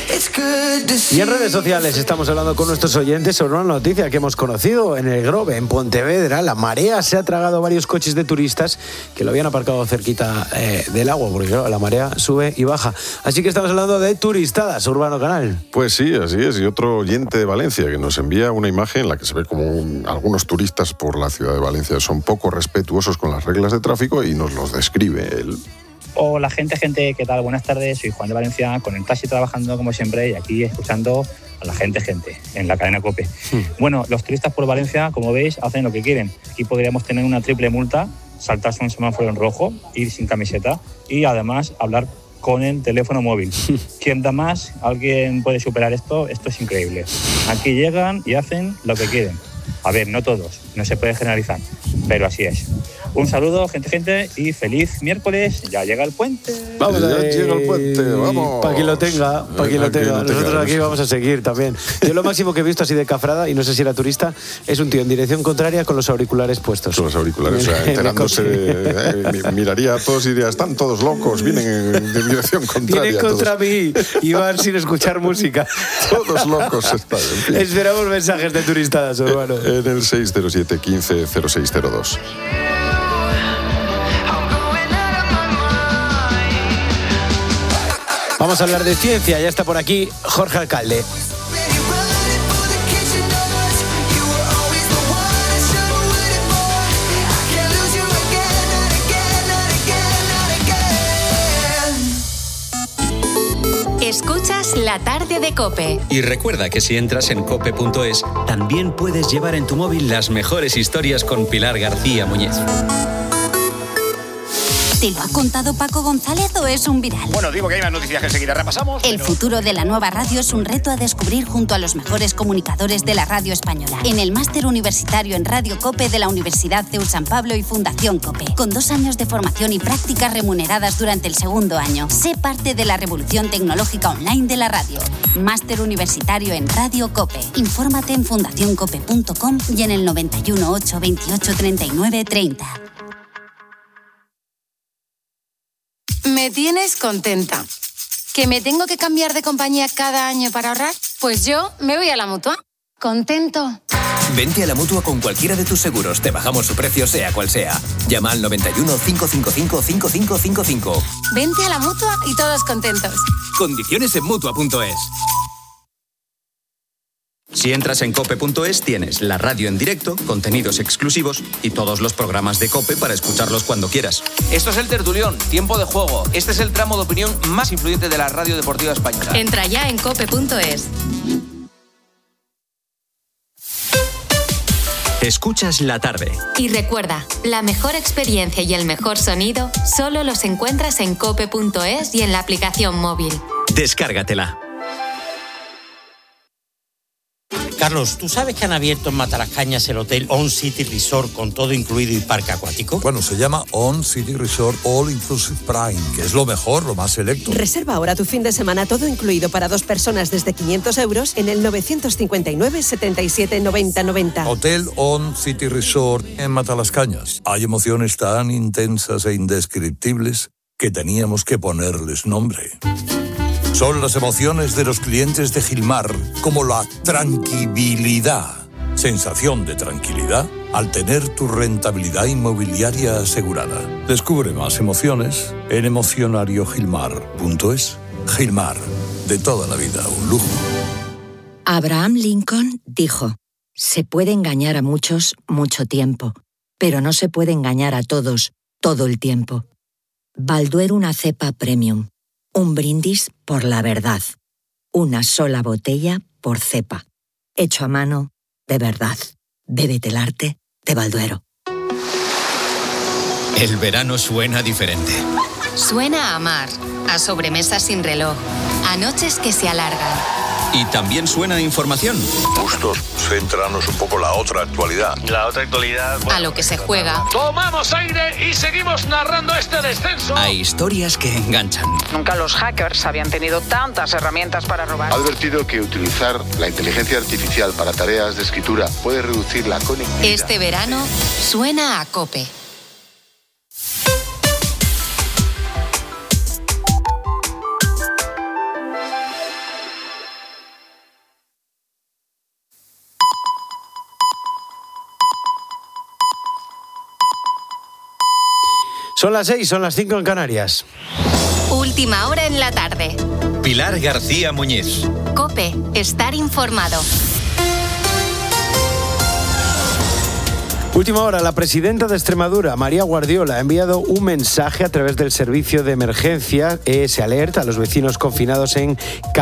Y en redes sociales estamos hablando con nuestros oyentes sobre una noticia que hemos conocido en el Grove, en Pontevedra. La marea se ha tragado varios coches de turistas que lo habían aparcado cerquita eh, del agua, porque claro, la marea sube y baja. Así que estamos hablando de turistadas, Urbano Canal. Pues sí, así es. Y otro oyente de Valencia que nos envía una imagen en la que se ve como un, algunos turistas por la ciudad de Valencia son poco respetuosos con las reglas de tráfico y nos los describe él. Hola gente, gente, ¿qué tal? Buenas tardes, soy Juan de Valencia, con el taxi trabajando como siempre y aquí escuchando a la gente, gente, en la cadena COPE. Sí. Bueno, los turistas por Valencia, como veis, hacen lo que quieren. Aquí podríamos tener una triple multa, saltarse un semáforo en rojo, ir sin camiseta y además hablar con el teléfono móvil. ¿Quién da más? ¿Alguien puede superar esto? Esto es increíble. Aquí llegan y hacen lo que quieren. A ver, no todos, no se puede generalizar, pero así es. Un saludo, gente, gente, y feliz miércoles. Ya llega el puente. Vamos, ya llega el puente, vamos. Para quien lo tenga, para quien lo tenga. Nosotros aquí vamos a seguir también. Yo lo máximo que he visto así de cafrada, y no sé si era turista, es un tío en dirección contraria con los auriculares puestos. Con los auriculares, o sea, enterándose. Eh, miraría a todos y diría, están todos locos, vienen en, en dirección contraria. Vienen contra todos. mí y van sin escuchar música. Todos locos están. En fin. Esperamos mensajes de turistadas, Urbano. En el seis cero siete, quince, cero seis cero dos. Vamos a hablar de ciencia, ya está por aquí Jorge Alcalde. Escuchas La Tarde de COPE. Y recuerda que si entras en cope punto es, también puedes llevar en tu móvil las mejores historias con Pilar García Muñiz. ¿Te lo ha contado Paco González o es un viral? Bueno, digo que hay más noticias que enseguida repasamos. El pero... futuro de la nueva radio es un reto a descubrir junto a los mejores comunicadores de la radio española. En el máster universitario en Radio COPE de la Universidad C E U San Pablo y Fundación COPE. Con dos años de formación y prácticas remuneradas durante el segundo año. Sé parte de la revolución tecnológica online de la radio. Máster universitario en Radio COPE. Infórmate en fundación cope punto com y en el noventa y uno, ocho, veintiocho, treinta y nueve, treinta. Me tienes contenta. ¿Que me tengo que cambiar de compañía cada año para ahorrar? Pues yo me voy a la Mutua. Contento. Vente a la Mutua con cualquiera de tus seguros. Te bajamos su precio sea cual sea. Llama al noventa y uno, cinco cinco cinco, cinco cinco cinco cinco. Vente a la Mutua y todos contentos. Condiciones en mutua punto es. Si entras en cope punto es, tienes la radio en directo, contenidos exclusivos y todos los programas de COPE para escucharlos cuando quieras. Esto es El Tertulión, tiempo de juego. Este es el tramo de opinión más influyente de la radio deportiva española. Entra ya en cope punto es. Escuchas La Tarde. Y recuerda, la mejor experiencia y el mejor sonido solo los encuentras en cope punto es y en la aplicación móvil. Descárgatela. Carlos, ¿tú sabes que han abierto en Matalascañas el hotel On City Resort con todo incluido y parque acuático? Bueno, se llama On City Resort All Inclusive Prime, que es lo mejor, lo más selecto. Reserva ahora tu fin de semana todo incluido para dos personas desde quinientos euros en el novecientos cincuenta y nueve, setenta y siete, noventa, noventa. Hotel On City Resort en Matalascañas. Hay emociones tan intensas e indescriptibles que teníamos que ponerles nombre. Son las emociones de los clientes de Gilmar, como la tranquilidad. Sensación de tranquilidad al tener tu rentabilidad inmobiliaria asegurada. Descubre más emociones en emocionario gilmar punto es. Gilmar, de toda la vida, un lujo. Abraham Lincoln dijo: se puede engañar a muchos mucho tiempo, pero no se puede engañar a todos todo el tiempo. Balduero una cepa premium. Un brindis por la verdad. Una sola botella por cepa. Hecho a mano de verdad. Bébete el arte de Balduero. El verano suena diferente. Suena a mar, a sobremesas sin reloj, a noches que se alargan. Y también suena a información. Bustos, céntranos un poco la otra actualidad. La otra actualidad... Bueno, a lo que se juega. Tomamos aire y seguimos narrando este descenso. A historias que enganchan. Nunca los hackers habían tenido tantas herramientas para robar. Ha advertido que utilizar la inteligencia artificial para tareas de escritura puede reducir la conectividad. Este verano suena a COPE. Son las seis, son las cinco en Canarias. Última hora en la tarde. Pilar García Muñiz. COPE, estar informado. Última hora, la presidenta de Extremadura, María Guardiola, ha enviado un mensaje a través del servicio de emergencia E S Alert a los vecinos confinados en